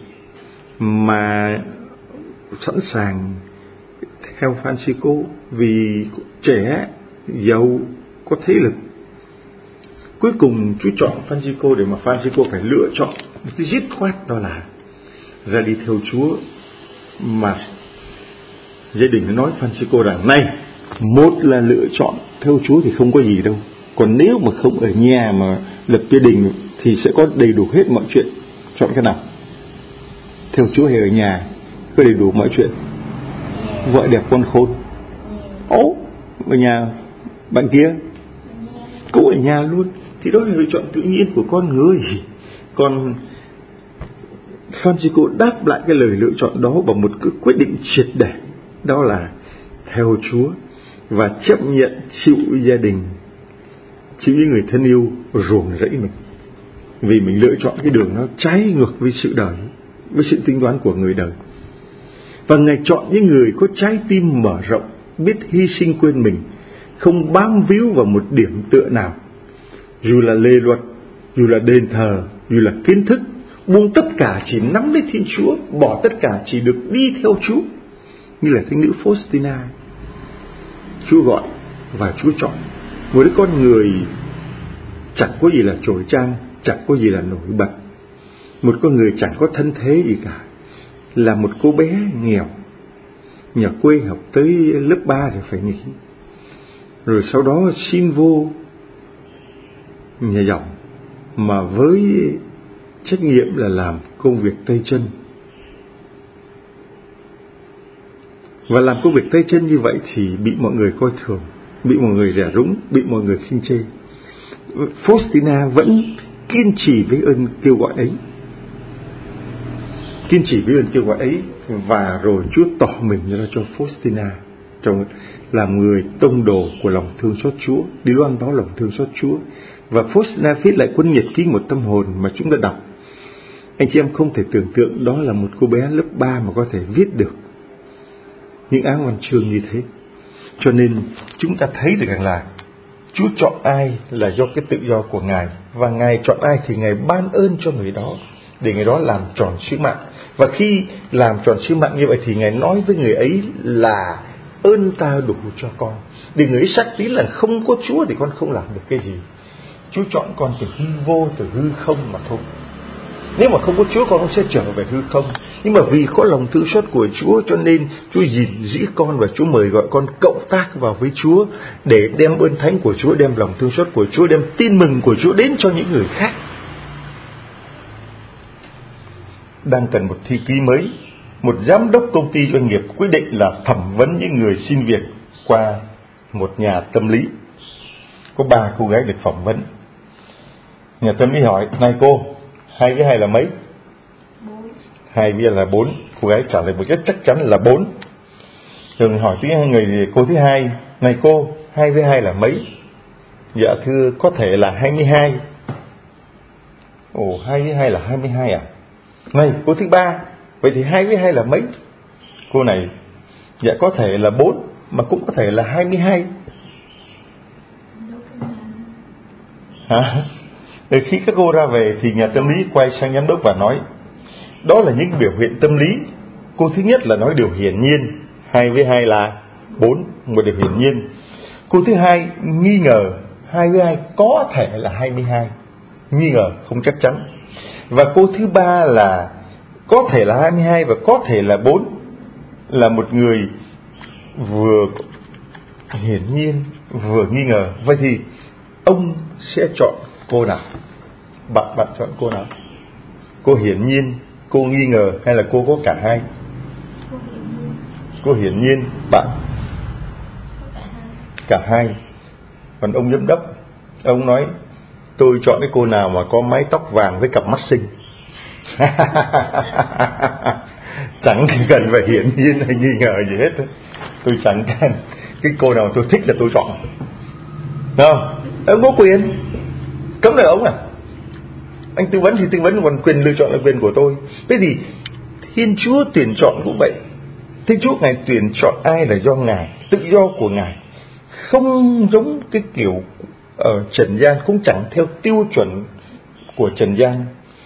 mà sẵn sàng theo Francisco vì trẻ, giàu, có thế lực. Cuối cùng Chúa chọn Francisco để mà Francisco phải lựa chọn một cái dứt khoát, đó là ra đi theo Chúa. Mà gia đình nó nói Francisco rằng này, một là lựa chọn theo Chúa thì không có gì đâu, còn nếu mà không ở nhà mà lập gia đình thì sẽ có đầy đủ hết mọi chuyện. Chọn cái nào? Theo Chúa hay ở nhà có đầy đủ mọi chuyện, vợ đẹp con khôn? Ố, ở nhà. Bạn kia cũng ở nhà luôn. Thì đó là lựa chọn tự nhiên của con người. Còn Francisco đáp lại cái lời lựa chọn đó bằng một cái quyết định triệt để, đó là theo Chúa và chấp nhận chịu gia đình, chịu những người thân yêu ruồng rẫy mình, vì mình lựa chọn cái đường nó trái ngược với sự đời, với sự tính toán của người đời. Và Ngài chọn những người có trái tim mở rộng, biết hy sinh quên mình, không bám víu vào một điểm tựa nào, dù là lề luật, dù là đền thờ, dù là kiến thức, buông tất cả chỉ nắm lấy Thiên Chúa, bỏ tất cả chỉ được đi theo Chúa. Như là thánh nữ Faustina, Chúa gọi và Chúa chọn một đứa con người chẳng có gì là chổi trang, chẳng có gì là nổi bật, một con người chẳng có thân thế gì cả, là một cô bé nghèo, nhà quê, học tới lớp ba thì phải nghỉ, rồi sau đó xin vô nhà giàu, mà với trách nhiệm là làm công việc tay chân. Và làm công việc tay chân như vậy thì bị mọi người coi thường, bị mọi người rẻ rúng, bị mọi người khinh chê. Faustina vẫn kiên trì với ơn kêu gọi ấy, kiên trì với ơn kêu gọi ấy, và rồi Chúa tỏ mình ra cho Faustina trong làm người tông đồ của lòng thương xót Chúa, đi loan báo lòng thương xót Chúa. Và Faustina viết lại cuốn nhật ký một tâm hồn mà chúng ta đọc. Anh chị em không thể tưởng tượng đó là một cô bé lớp ba mà có thể viết được những áng văn chương như thế. Cho nên chúng ta thấy được rằng là Chúa chọn ai là do cái tự do của Ngài, và Ngài chọn ai thì Ngài ban ơn cho người đó để người đó làm tròn sứ mạng. Và khi làm tròn sứ mạng như vậy thì Ngài nói với người ấy là ơn ta đủ cho con, để người ấy xác tín là không có Chúa thì con không làm được cái gì. Chúa chọn con từ hư vô, từ hư không mà thôi. Nếu mà không có Chúa, con cũng sẽ trở về hư không. Nhưng mà vì có lòng thương xót của Chúa cho nên Chúa gìn giữ con, và Chúa mời gọi con cộng tác vào với Chúa để đem ơn thánh của Chúa, đem lòng thương xót của Chúa, đem tin mừng của Chúa đến cho những người khác. Đang cần một thi ký mới, một giám đốc công ty doanh nghiệp quyết định là thẩm vấn những người xin việc qua một nhà tâm lý. Có ba cô gái được phỏng vấn. Nhà tâm lý hỏi: này cô, hai với hai là mấy? Bốn. Hai với là bốn. Cô gái trả lời một cách chắc chắn là bốn. Rồi hỏi thứ hai, người cô thứ hai: này cô, hai với hai là mấy? Dạ thưa, có thể là hai mươi hai. Ồ, hai với hai là hai mươi hai à? Này, cô thứ ba, vậy thì hai với hai là mấy? Cô này, dạ có thể là bốn, mà cũng có thể là hai mươi hai. Hả? Để khi các cô ra về thì nhà tâm lý quay sang giám đốc và nói, đó là những biểu hiện tâm lý. Cô thứ nhất là nói điều hiển nhiên, hai với hai là bốn, một điều hiển nhiên. Cô thứ hai nghi ngờ, hai với hai có thể là hai mươi hai, nghi ngờ không chắc chắn. Và cô thứ ba là có thể là hai mươi hai và có thể là bốn, là một người vừa hiển nhiên vừa nghi ngờ. Vậy thì ông sẽ chọn cô nào? Bạn bạn chọn cô nào? Cô hiển nhiên, cô nghi ngờ, hay là cô có cả hai? Cô hiển nhiên. Bạn? Cả hai. Còn ông giám đốc, ông nói tôi chọn cái cô nào mà có mái tóc vàng với cặp mắt xinh. Chẳng cần phải hiển nhiên hay nghi ngờ gì hết. Tôi chẳng cần, cái cô nào tôi thích là tôi chọn. Đúng không? Ông có quyền cấm lời ông à? Anh tư vấn thì tư vấn, còn quyền lựa chọn là quyền của tôi. Thế thì Thiên Chúa tuyển chọn cũng vậy. Thiên Chúa Ngài tuyển chọn ai là do Ngài, tự do của Ngài, không giống cái kiểu ở trần gian, cũng chẳng theo tiêu chuẩn của trần gian.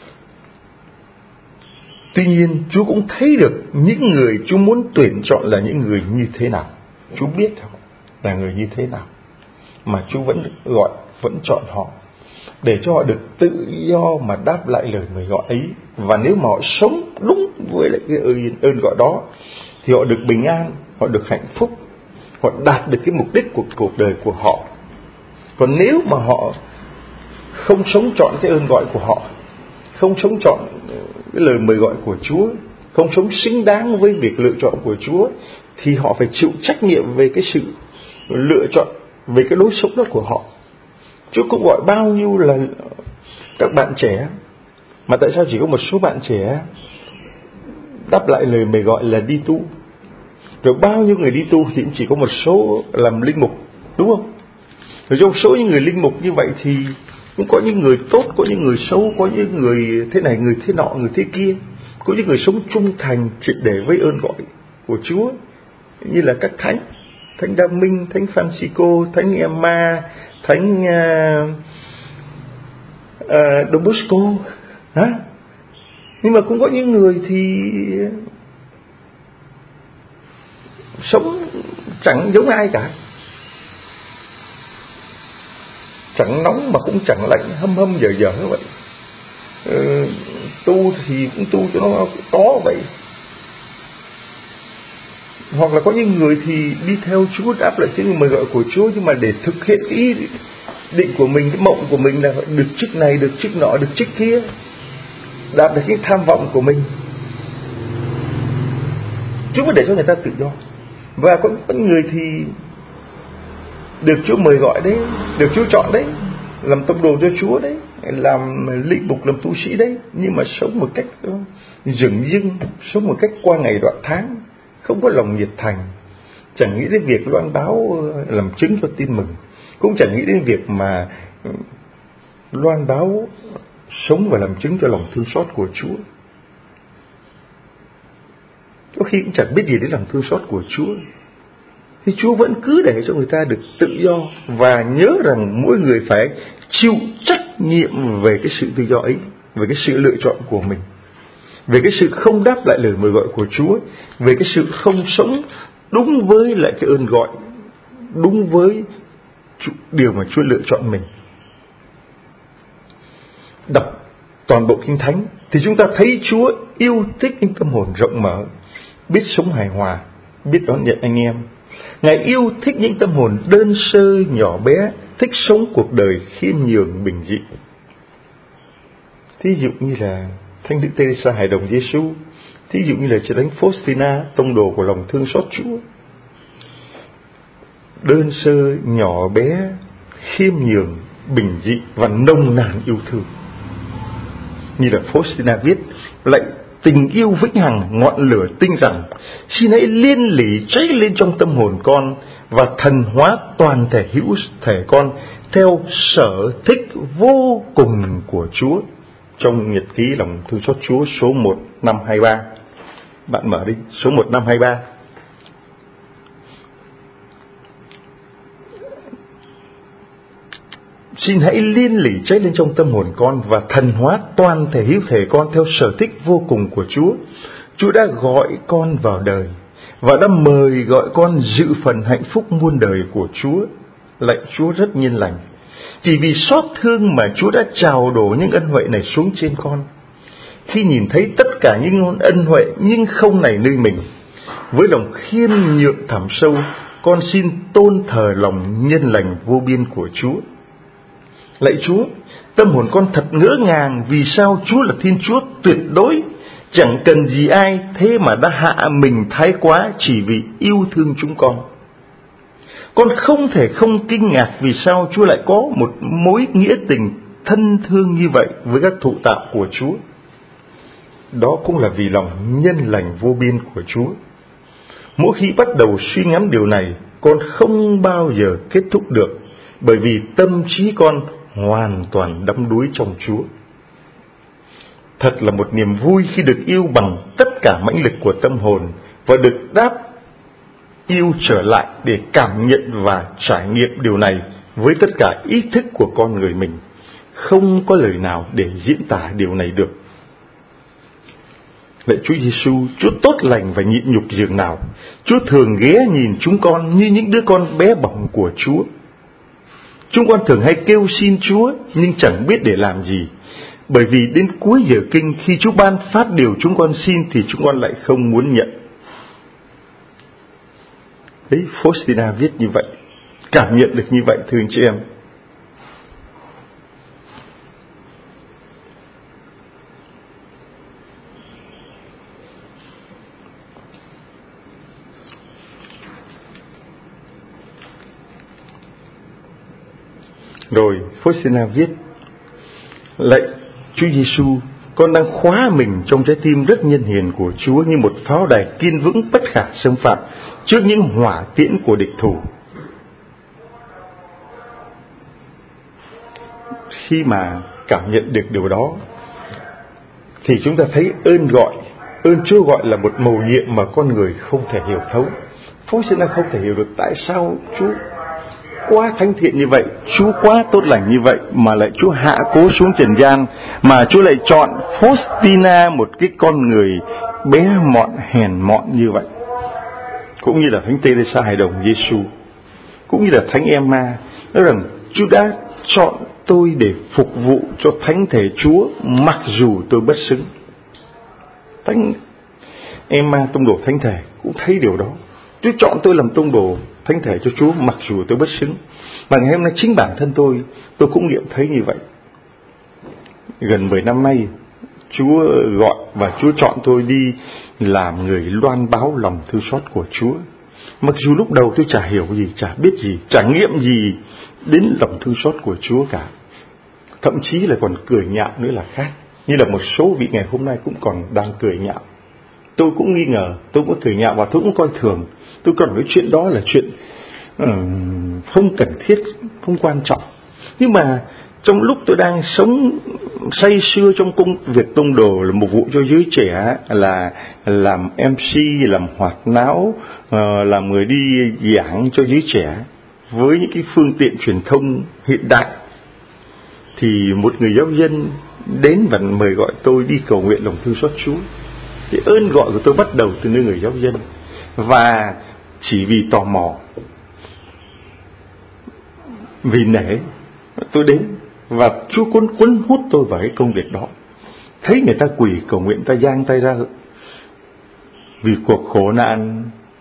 Tuy nhiên Chúa cũng thấy được những người Chúa muốn tuyển chọn là những người như thế nào. Chúa biết họ là người như thế nào, mà Chúa vẫn gọi, vẫn chọn họ, để cho họ được tự do mà đáp lại lời mời gọi ấy. Và nếu mà họ sống đúng với lại cái ơn, ơn gọi đó, thì họ được bình an, họ được hạnh phúc, họ đạt được cái mục đích của cuộc đời của họ. Còn nếu mà họ không sống trọn cái ơn gọi của họ, không sống trọn cái lời mời gọi của Chúa, không sống xứng đáng với việc lựa chọn của Chúa, thì họ phải chịu trách nhiệm về cái sự lựa chọn, về cái lối sống đó của họ. Chúa cũng gọi bao nhiêu là các bạn trẻ, mà tại sao chỉ có một số bạn trẻ đáp lại lời mời gọi là đi tu? Rồi bao nhiêu người đi tu thì cũng chỉ có một số làm linh mục, đúng không? Rồi trong số những người linh mục như vậy thì cũng có những người tốt, có những người xấu, có những người thế này, người thế nọ, người thế kia. Có những người sống trung thành triệt để với ơn gọi của Chúa, như là các thánh, Thánh Đa Minh, Thánh Francisco, Thánh Emma, Thánh uh, uh, Don Bosco. Hả? Nhưng mà cũng có những người thì sống chẳng giống ai cả, chẳng nóng mà cũng chẳng lạnh, hâm hâm dở dở như vậy. Ừ, tu thì cũng tu cho nó có vậy. Hoặc là có những người thì đi theo Chúa, đáp lại tiếng mời gọi của Chúa, nhưng mà để thực hiện cái ý định của mình, cái mộng của mình là được chức này, được chức nọ, được chức kia, đạt được cái tham vọng của mình. Chúa mới để cho người ta tự do. Và có những người thì được Chúa mời gọi đấy, được Chúa chọn đấy, làm tông đồ cho Chúa đấy, làm linh mục, làm tu sĩ đấy, nhưng mà sống một cách dửng dưng, sống một cách qua ngày đoạn tháng, không có lòng nhiệt thành, chẳng nghĩ đến việc loan báo làm chứng cho tin mừng, cũng chẳng nghĩ đến việc mà loan báo sống và làm chứng cho lòng thương xót của Chúa. Có khi cũng chẳng biết gì đến lòng thương xót của Chúa, thì Chúa vẫn cứ để cho người ta được tự do. Và nhớ rằng mỗi người phải chịu trách nhiệm về cái sự tự do ấy, về cái sự lựa chọn của mình, về cái sự không đáp lại lời mời gọi của Chúa, về cái sự không sống đúng với lại cái ơn gọi, đúng với điều mà Chúa lựa chọn mình. Đọc toàn bộ Kinh Thánh thì chúng ta thấy Chúa yêu thích những tâm hồn rộng mở, biết sống hài hòa, biết đón nhận anh em. Ngài yêu thích những tâm hồn đơn sơ nhỏ bé, thích sống cuộc đời khiêm nhường bình dị. Thí dụ như là Thánh Đức Teresa hài đồng Giêsu, thí dụ như là Chúa Thánh Faustina, tông đồ của lòng thương xót Chúa. Đơn sơ nhỏ bé, khiêm nhường bình dị và nồng nàn yêu thương. Như là Faustina viết: lạy tình yêu vĩnh hằng, ngọn lửa tinh rằng, xin hãy liên lỉ cháy lên trong tâm hồn con và thần hóa toàn thể hữu thể con theo sở thích vô cùng của Chúa. Trong nhật ký lòng thương xót Chúa số một năm hai ba, bạn mở đi, số một năm hai ba. Xin hãy liên lỉ cháy lên trong tâm hồn con và thần hóa toàn thể hữu thể con theo sở thích vô cùng của Chúa. Chúa đã gọi con vào đời và đã mời gọi con dự phần hạnh phúc muôn đời của Chúa. Lạy Chúa rất nhân lành, chỉ vì xót thương mà Chúa đã trào đổ những ân huệ này xuống trên con. Khi nhìn thấy tất cả những ân huệ nhưng không nảy nơi mình, với lòng khiêm nhượng thẳm sâu, con xin tôn thờ lòng nhân lành vô biên của Chúa. Lạy Chúa, tâm hồn con thật ngỡ ngàng vì sao Chúa là Thiên Chúa tuyệt đối, chẳng cần gì ai, thế mà đã hạ mình thái quá chỉ vì yêu thương chúng con. Con không thể không kinh ngạc vì sao Chúa lại có một mối nghĩa tình thân thương như vậy với các thụ tạo của Chúa. Đó cũng là vì lòng nhân lành vô biên của Chúa. Mỗi khi bắt đầu suy ngẫm điều này, con không bao giờ kết thúc được, bởi vì tâm trí con hoàn toàn đắm đuối trong Chúa. Thật là một niềm vui khi được yêu bằng tất cả mãnh lực của tâm hồn và được đáp yêu trở lại để cảm nhận và trải nghiệm điều này với tất cả ý thức của con người mình. Không có lời nào để diễn tả điều này được. Lạy Chúa Giêsu, Chúa tốt lành và nhịn nhục dường nào. Chúa thường ghé nhìn chúng con như những đứa con bé bỏng của Chúa. Chúng con thường hay kêu xin Chúa nhưng chẳng biết để làm gì, bởi vì đến cuối giờ kinh, khi Chúa ban phát điều chúng con xin thì chúng con lại không muốn nhận. Đấy, Faustina viết như vậy, cảm nhận được như vậy thưa anh chị em. Rồi Faustina viết: lạy Chúa Giêsu, con đang khóa mình trong trái tim rất nhân hiền của Chúa như một pháo đài kiên vững bất khả xâm phạm trước những hỏa tiễn của địch thủ. Khi mà cảm nhận được điều đó thì chúng ta thấy ơn gọi, ơn Chúa gọi là một mầu nhiệm mà con người không thể hiểu thấu. Faustina không thể hiểu được tại sao Chúa quá thánh thiện như vậy, Chúa quá tốt lành như vậy mà lại Chúa hạ cố xuống trần gian, mà Chúa lại chọn Faustina, một cái con người bé mọn hèn mọn như vậy. Cũng như là Thánh Teresa hài đồng Giêsu, cũng như là Thánh Emma nói rằng Chúa đã chọn tôi để phục vụ cho thánh thể Chúa mặc dù tôi bất xứng. Thánh Emma tông đồ thánh thể cũng thấy điều đó. Chúa chọn tôi làm tông đồ thánh thể cho Chúa mặc dù tôi bất xứng. Và ngày hôm nay chính bản thân tôi Tôi cũng nghiệm thấy như vậy. Gần mười năm nay Chúa gọi và Chúa chọn tôi đi làm người loan báo lòng thương xót của Chúa. Mặc dù lúc đầu tôi chả hiểu gì, chả biết gì, chả nghiệm gì đến lòng thương xót của Chúa cả. Thậm chí là còn cười nhạo nữa là khác. Như là một số vị ngày hôm nay cũng còn đang cười nhạo. Tôi cũng nghi ngờ, tôi cũng cười nhạo và tôi cũng coi thường. Tôi còn nói chuyện đó là chuyện uh, không cần thiết, không quan trọng. Nhưng mà trong lúc tôi đang sống say sưa trong công việc tông đồ, là một vụ cho giới trẻ, là làm em xê, làm hoạt náo, uh, làm người đi giảng cho giới trẻ với những cái phương tiện truyền thông hiện đại, thì một người giáo dân đến và mời gọi tôi đi cầu nguyện lòng thương xót Chúa. Thì ơn gọi của tôi bắt đầu từ nơi người giáo dân, và chỉ vì tò mò, vì nể, tôi đến và Chúa cuốn cuốn hút tôi vào cái công việc đó. Thấy người ta quỳ cầu nguyện, ta giang tay ra vì cuộc khổ nạn.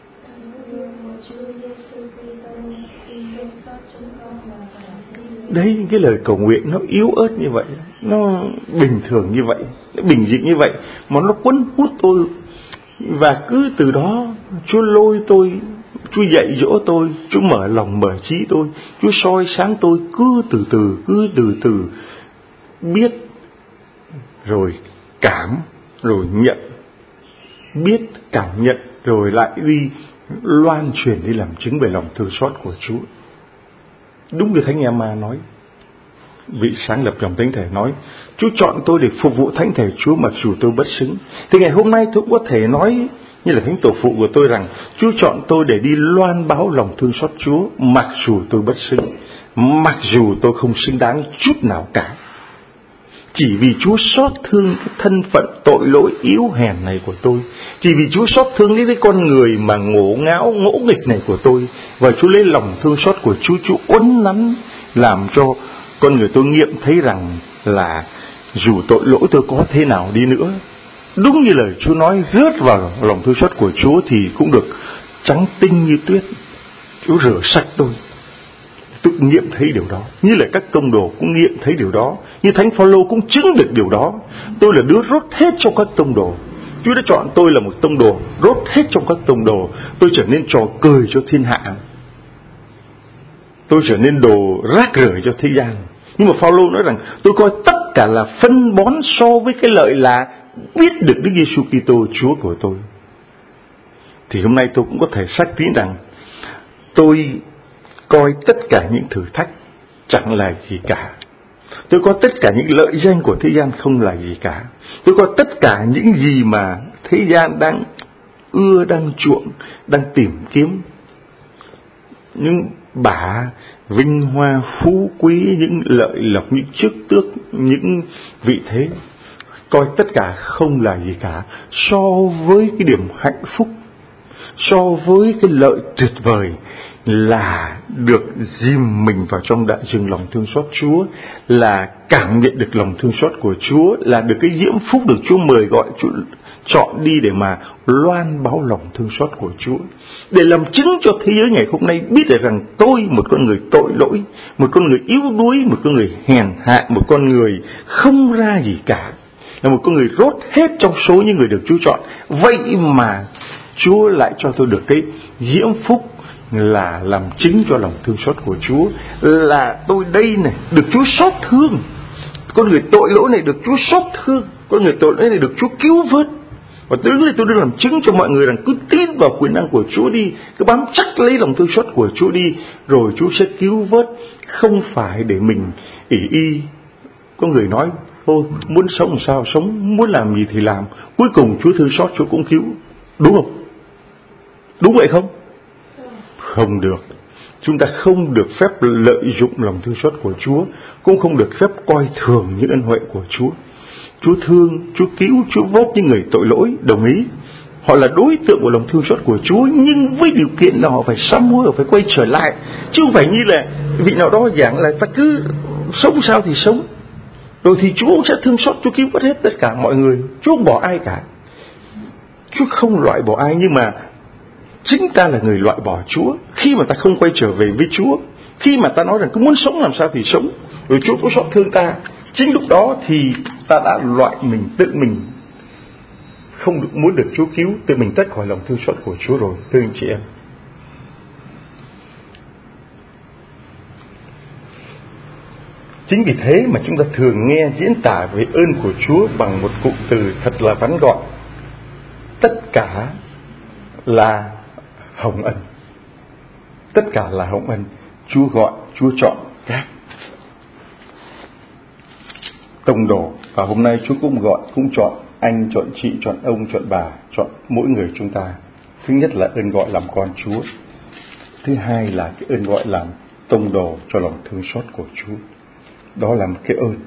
Đấy, cái lời cầu nguyện nó yếu ớt như vậy, nó bình thường như vậy, nó bình dị như vậy, mà nó cuốn hút tôi. Và cứ từ đó Chúa lôi tôi, Chúa dạy dỗ tôi, Chúa mở lòng mở trí tôi, Chúa soi sáng tôi, cứ từ từ, cứ từ từ biết, rồi cảm, rồi nhận, biết, cảm nhận, rồi lại đi loan truyền đi làm chứng về lòng thương xót của Chúa. Đúng như Thánh Ema nói, vị sáng lập dòng Thánh Thể nói, Chúa chọn tôi để phục vụ Thánh Thể Chúa mặc dù tôi bất xứng. Thì ngày hôm nay tôi cũng có thể nói như là Thánh Tổ phụ của tôi rằng, Chúa chọn tôi để đi loan báo lòng thương xót Chúa mặc dù tôi bất xứng, mặc dù tôi không xứng đáng chút nào cả. Chỉ vì Chúa xót thương cái thân phận tội lỗi yếu hèn này của tôi, chỉ vì Chúa xót thương đến cái con người mà ngổ ngáo ngỗ nghịch này của tôi, và Chúa lấy lòng thương xót của Chúa, Chúa uốn nắn làm cho con người tôi nghiệm thấy rằng là dù tội lỗi tôi có thế nào đi nữa, đúng như lời Chúa nói, rớt vào lòng thương xót của Chúa thì cũng được trắng tinh như tuyết. Chúa rửa sạch tôi. Tôi nghiệm thấy điều đó, như là các tông đồ cũng nghiệm thấy điều đó, như Thánh Phaolô cũng chứng được điều đó. Tôi là đứa rốt hết trong các tông đồ. Chúa đã chọn tôi là một tông đồ, rốt hết trong các tông đồ. Tôi trở nên trò cười cho thiên hạ, tôi trở nên đồ rác rưởi cho thế gian. Nhưng mà Phaolô nói rằng tôi coi tất cả là phân bón so với cái lợi là biết được Đức Giêsu Kitô Chúa của tôi. Thì hôm nay tôi cũng có thể xác tín rằng tôi coi tất cả những thử thách chẳng là gì cả. Tôi coi tất cả những lợi danh của thế gian không là gì cả. Tôi coi tất cả những gì mà thế gian đang ưa, đang chuộng, đang tìm kiếm, những bả vinh hoa phú quý, những lợi lộc, những chức tước, những vị thế, coi tất cả không là gì cả so với cái điểm hạnh phúc, so với cái lợi tuyệt vời là được dìm mình vào trong đại dương lòng thương xót Chúa, là cảm nhận được lòng thương xót của Chúa, là được cái diễm phúc được Chúa mời gọi, Chúa chọn đi để mà loan báo lòng thương xót của Chúa, để làm chứng cho thế giới ngày hôm nay biết được rằng tôi, một con người tội lỗi, một con người yếu đuối, một con người hèn hạ, một con người không ra gì cả, là một con người rốt hết trong số những người được Chúa chọn. Vậy mà Chúa lại cho tôi được cái diễm phúc là làm chứng cho lòng thương xót của Chúa, là tôi đây này được Chúa xót thương, con người tội lỗi này được Chúa xót thương, con người tội lỗi này được Chúa cứu vớt. Và từ đây tôi đưa làm chứng cho mọi người rằng cứ tin vào quyền năng của Chúa đi, cứ bám chắc lấy lòng thương xót của Chúa đi, rồi Chúa sẽ cứu vớt. Không phải để mình ỷ y. Có người nói thôi muốn sống làm sao sống, muốn làm gì thì làm, cuối cùng Chúa thương xót Chúa cũng cứu. Đúng không? Đúng vậy không? Không được. Chúng ta không được phép lợi dụng lòng thương xót của Chúa, cũng không được phép coi thường những ân huệ của Chúa. Chúa thương, Chúa cứu, Chúa vớt những người tội lỗi, đồng ý. Họ là đối tượng của lòng thương xót của Chúa, nhưng với điều kiện là họ phải sám hối, họ phải quay trở lại, chứ không phải như là vị nào đó giảng là ta cứ sống sao thì sống, rồi thì Chúa cũng sẽ thương xót, Chúa cứu vớt hết tất cả mọi người. Chúa không bỏ ai cả. Chúa không loại bỏ ai, nhưng mà chính ta là người loại bỏ Chúa khi mà ta không quay trở về với Chúa, khi mà ta nói rằng cứ muốn sống làm sao thì sống, rồi Chúa cũng xót thương ta. Chính lúc đó thì ta đã loại mình, tự mình không được muốn được Chúa cứu, tự mình tách khỏi lòng thương xót của Chúa rồi, thưa anh chị em. Chính vì thế mà chúng ta thường nghe diễn tả về ơn của Chúa bằng một cụm từ thật là ngắn gọn: tất cả là hồng ân. Tất cả là hồng ân. Chúa gọi, Chúa chọn các tông đồ, và hôm nay Chúa cũng gọi, cũng chọn anh, chọn chị, chọn ông, chọn bà, chọn mỗi người chúng ta. Thứ nhất là ơn gọi làm con Chúa. Thứ hai là cái ơn gọi làm tông đồ cho lòng thương xót của Chúa. Đó là một cái ơn.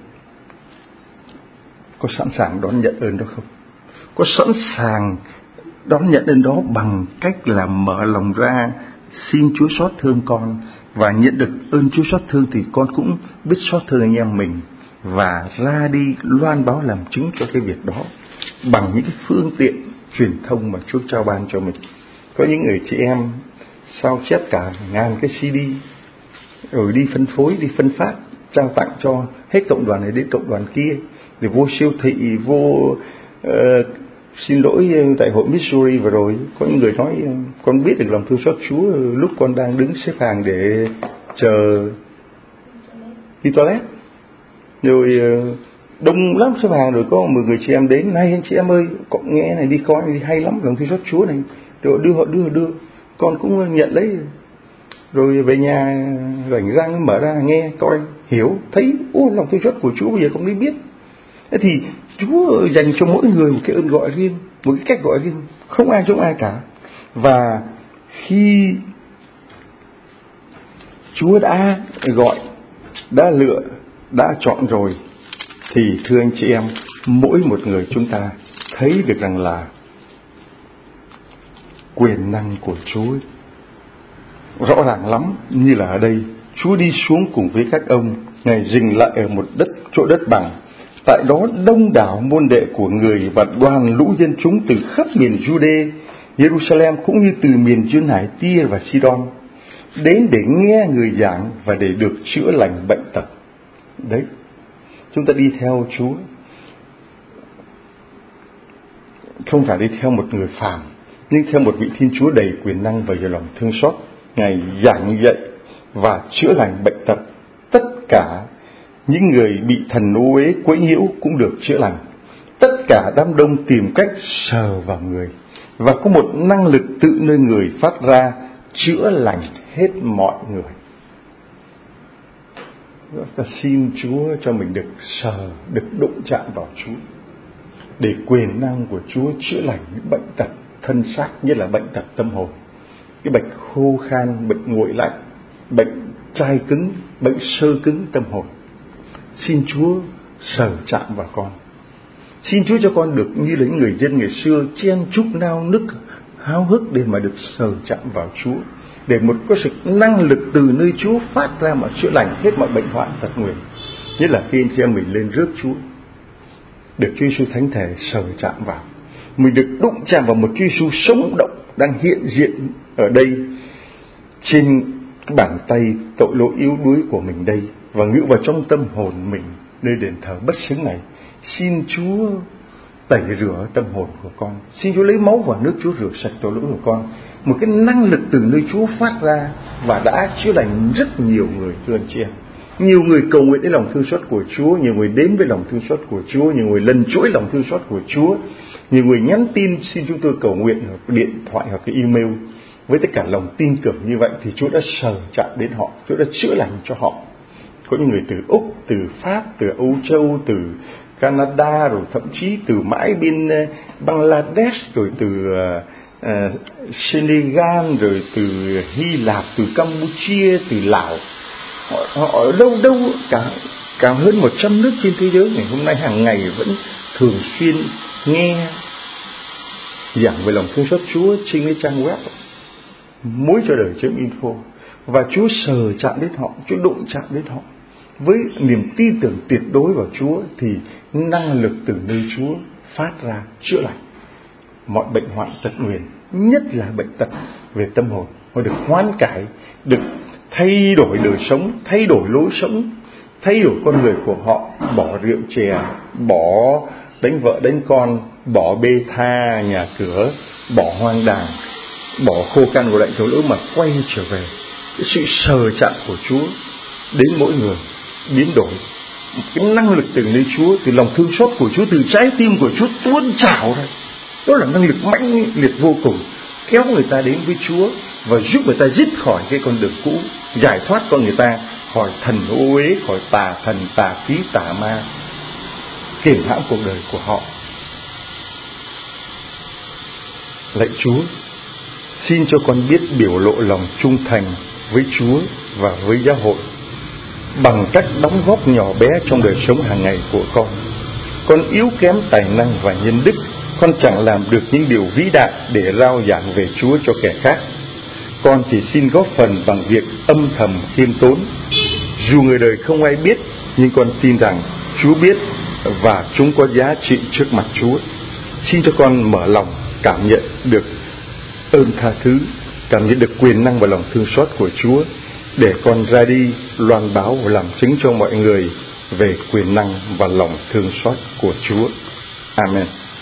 Có sẵn sàng đón nhận ơn đó không? Có sẵn sàng đón nhận ơn đó bằng cách là mở lòng ra xin Chúa xót thương con, và nhận được ơn Chúa xót thương thì con cũng biết xót thương anh em mình, và ra đi loan báo làm chứng cho cái việc đó bằng những phương tiện truyền thông mà Chúa trao ban cho mình. Có những người chị em sao chép cả ngàn cái xê đê rồi đi phân phối, đi phân phát, trao tặng cho hết cộng đoàn này đến cộng đoàn kia, rồi vô siêu thị, vô uh, xin lỗi tại hội Missouri vừa rồi có những người nói con biết được lòng thương xót Chúa lúc con đang đứng xếp hàng để chờ đi toilet, rồi đông lắm xếp hàng, rồi có một người chị em đến, này anh chị em ơi, có nghe này, đi coi đi, hay lắm lòng thương xót Chúa này, rồi đưa họ đưa đưa con cũng nhận lấy. Rồi về nhà rảnh rang mở ra nghe coi hiểu thấy, ô lòng thương xót của Chúa bây giờ con mới biết. Thế thì Chúa dành cho mỗi người một cái ơn gọi riêng, một cái cách gọi riêng, không ai giống ai cả. Và khi Chúa đã gọi, đã lựa, đã chọn rồi, thì thưa anh chị em, mỗi một người chúng ta thấy được rằng là quyền năng của Chúa rõ ràng lắm. Như là ở đây, Chúa đi xuống cùng với các ông, Ngài dừng lại ở một đất chỗ đất bằng. Tại đó đông đảo môn đệ của người và đoàn lũ dân chúng từ khắp miền Jude, Jerusalem cũng như từ miền duyên hải Tia và Sidon đến để nghe người giảng và để được chữa lành bệnh tật. Đấy, chúng ta đi theo Chúa không phải đi theo một người phàm, nhưng theo một vị Thiên Chúa đầy quyền năng và giàu lòng thương xót. Ngài giảng dạy và chữa lành bệnh tật. Tất cả những người bị thần ô uế quấy nhiễu cũng được chữa lành. Tất cả đám đông tìm cách sờ vào người, và có một năng lực tự nơi người phát ra, chữa lành hết mọi người. Ta xin Chúa cho mình được sờ, được đụng chạm vào Chúa, để quyền năng của Chúa chữa lành những bệnh tật thân xác, nhất là bệnh tật tâm hồn, cái bệnh khô khan, bệnh nguội lạnh, bệnh chai cứng, bệnh sơ cứng tâm hồn. Xin Chúa sờ chạm vào con. Xin Chúa cho con được như là những người dân ngày xưa chen chúc nao nức háo hức để mà được sờ chạm vào Chúa, để một có sự năng lực từ nơi Chúa phát ra mà chữa lành hết mọi bệnh hoạn tật nguyền. Nhất là khi anh chị em mình lên rước Chúa, được Chúa Giêsu thánh thể sờ chạm vào, mình được đụng chạm vào một Chúa Giêsu sống động đang hiện diện ở đây trên bàn tay tội lỗi yếu đuối của mình đây, và ngự vào trong tâm hồn mình nơi đền thờ bất xứng này. Xin Chúa tẩy rửa tâm hồn của con. Xin Chúa lấy máu và nước Chúa rửa sạch tội lỗi của con. Một cái năng lực từ nơi Chúa phát ra và đã chữa lành rất nhiều người, thưa anh chị em. Nhiều người cầu nguyện đến lòng thương xót của Chúa, nhiều người đến với lòng thương xót của Chúa, nhiều người lần chuỗi lòng thương xót của Chúa, nhiều người nhắn tin xin chúng tôi cầu nguyện hoặc điện thoại hoặc cái email. Với tất cả lòng tin tưởng như vậy thì Chúa đã sờ chạm đến họ, Chúa đã chữa lành cho họ. Có những người từ Úc, từ Pháp, từ Âu Châu, từ Canada, rồi thậm chí từ mãi bên Bangladesh, rồi từ uh, Senegal, rồi từ Hy Lạp, từ Campuchia, từ Lào. Họ, họ ở đâu đâu cả cả hơn một trăm nước trên thế giới ngày hôm nay hàng ngày vẫn thường xuyên nghe giảng về lòng thương xót Chúa trên cái trang web mối cho đời chấm info, và Chúa sờ chạm đến họ, Chúa đụng chạm đến họ với niềm tin tưởng tuyệt đối vào Chúa, thì năng lực từ nơi Chúa phát ra chữa lành mọi bệnh hoạn tật nguyền, nhất là bệnh tật về tâm hồn. Họ được hoán cải, được thay đổi đời sống, thay đổi lối sống, thay đổi con người của họ, bỏ rượu chè, bỏ đánh vợ đánh con, bỏ bê tha nhà cửa, bỏ hoang đàng, bỏ khô khan của lạnh thấu lỗ mà quay trở về. Cái sự sờ chạm của Chúa đến mỗi người biến đổi, cái năng lực từ nơi Chúa, từ lòng thương xót của Chúa, từ trái tim của Chúa tuôn trào ra. Đó là năng lực mãnh liệt vô cùng, kéo người ta đến với Chúa và giúp người ta dứt khỏi cái con đường cũ, giải thoát con người ta khỏi thần ô uế, khỏi tà thần, tà khí, tà ma kiềm hãm cuộc đời của họ. Lạy Chúa, xin cho con biết biểu lộ lòng trung thành với Chúa và với giáo hội bằng cách đóng góp nhỏ bé trong đời sống hàng ngày của con. Con yếu kém tài năng và nhân đức, con chẳng làm được những điều vĩ đại để rao giảng về Chúa cho kẻ khác. Con chỉ xin góp phần bằng việc âm thầm khiêm tốn. Dù người đời không ai biết, nhưng con tin rằng Chúa biết và chúng có giá trị trước mặt Chúa. Xin cho con mở lòng cảm nhận được ơn tha thứ, cảm nhận được quyền năng và lòng thương xót của Chúa, để con ra đi loan báo và làm chứng cho mọi người về quyền năng và lòng thương xót của Chúa. Amen.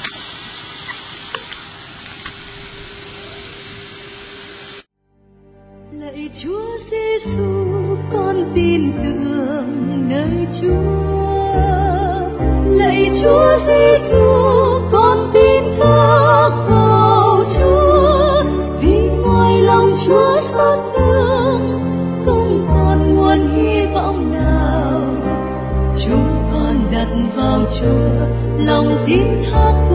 Lạy Chúa Giêsu, con tin tưởng nơi Chúa. Lạy Chúa Giêsu, con tin thác vào Chúa, vì ngoài lòng đặt vào Chúa, lòng tin thác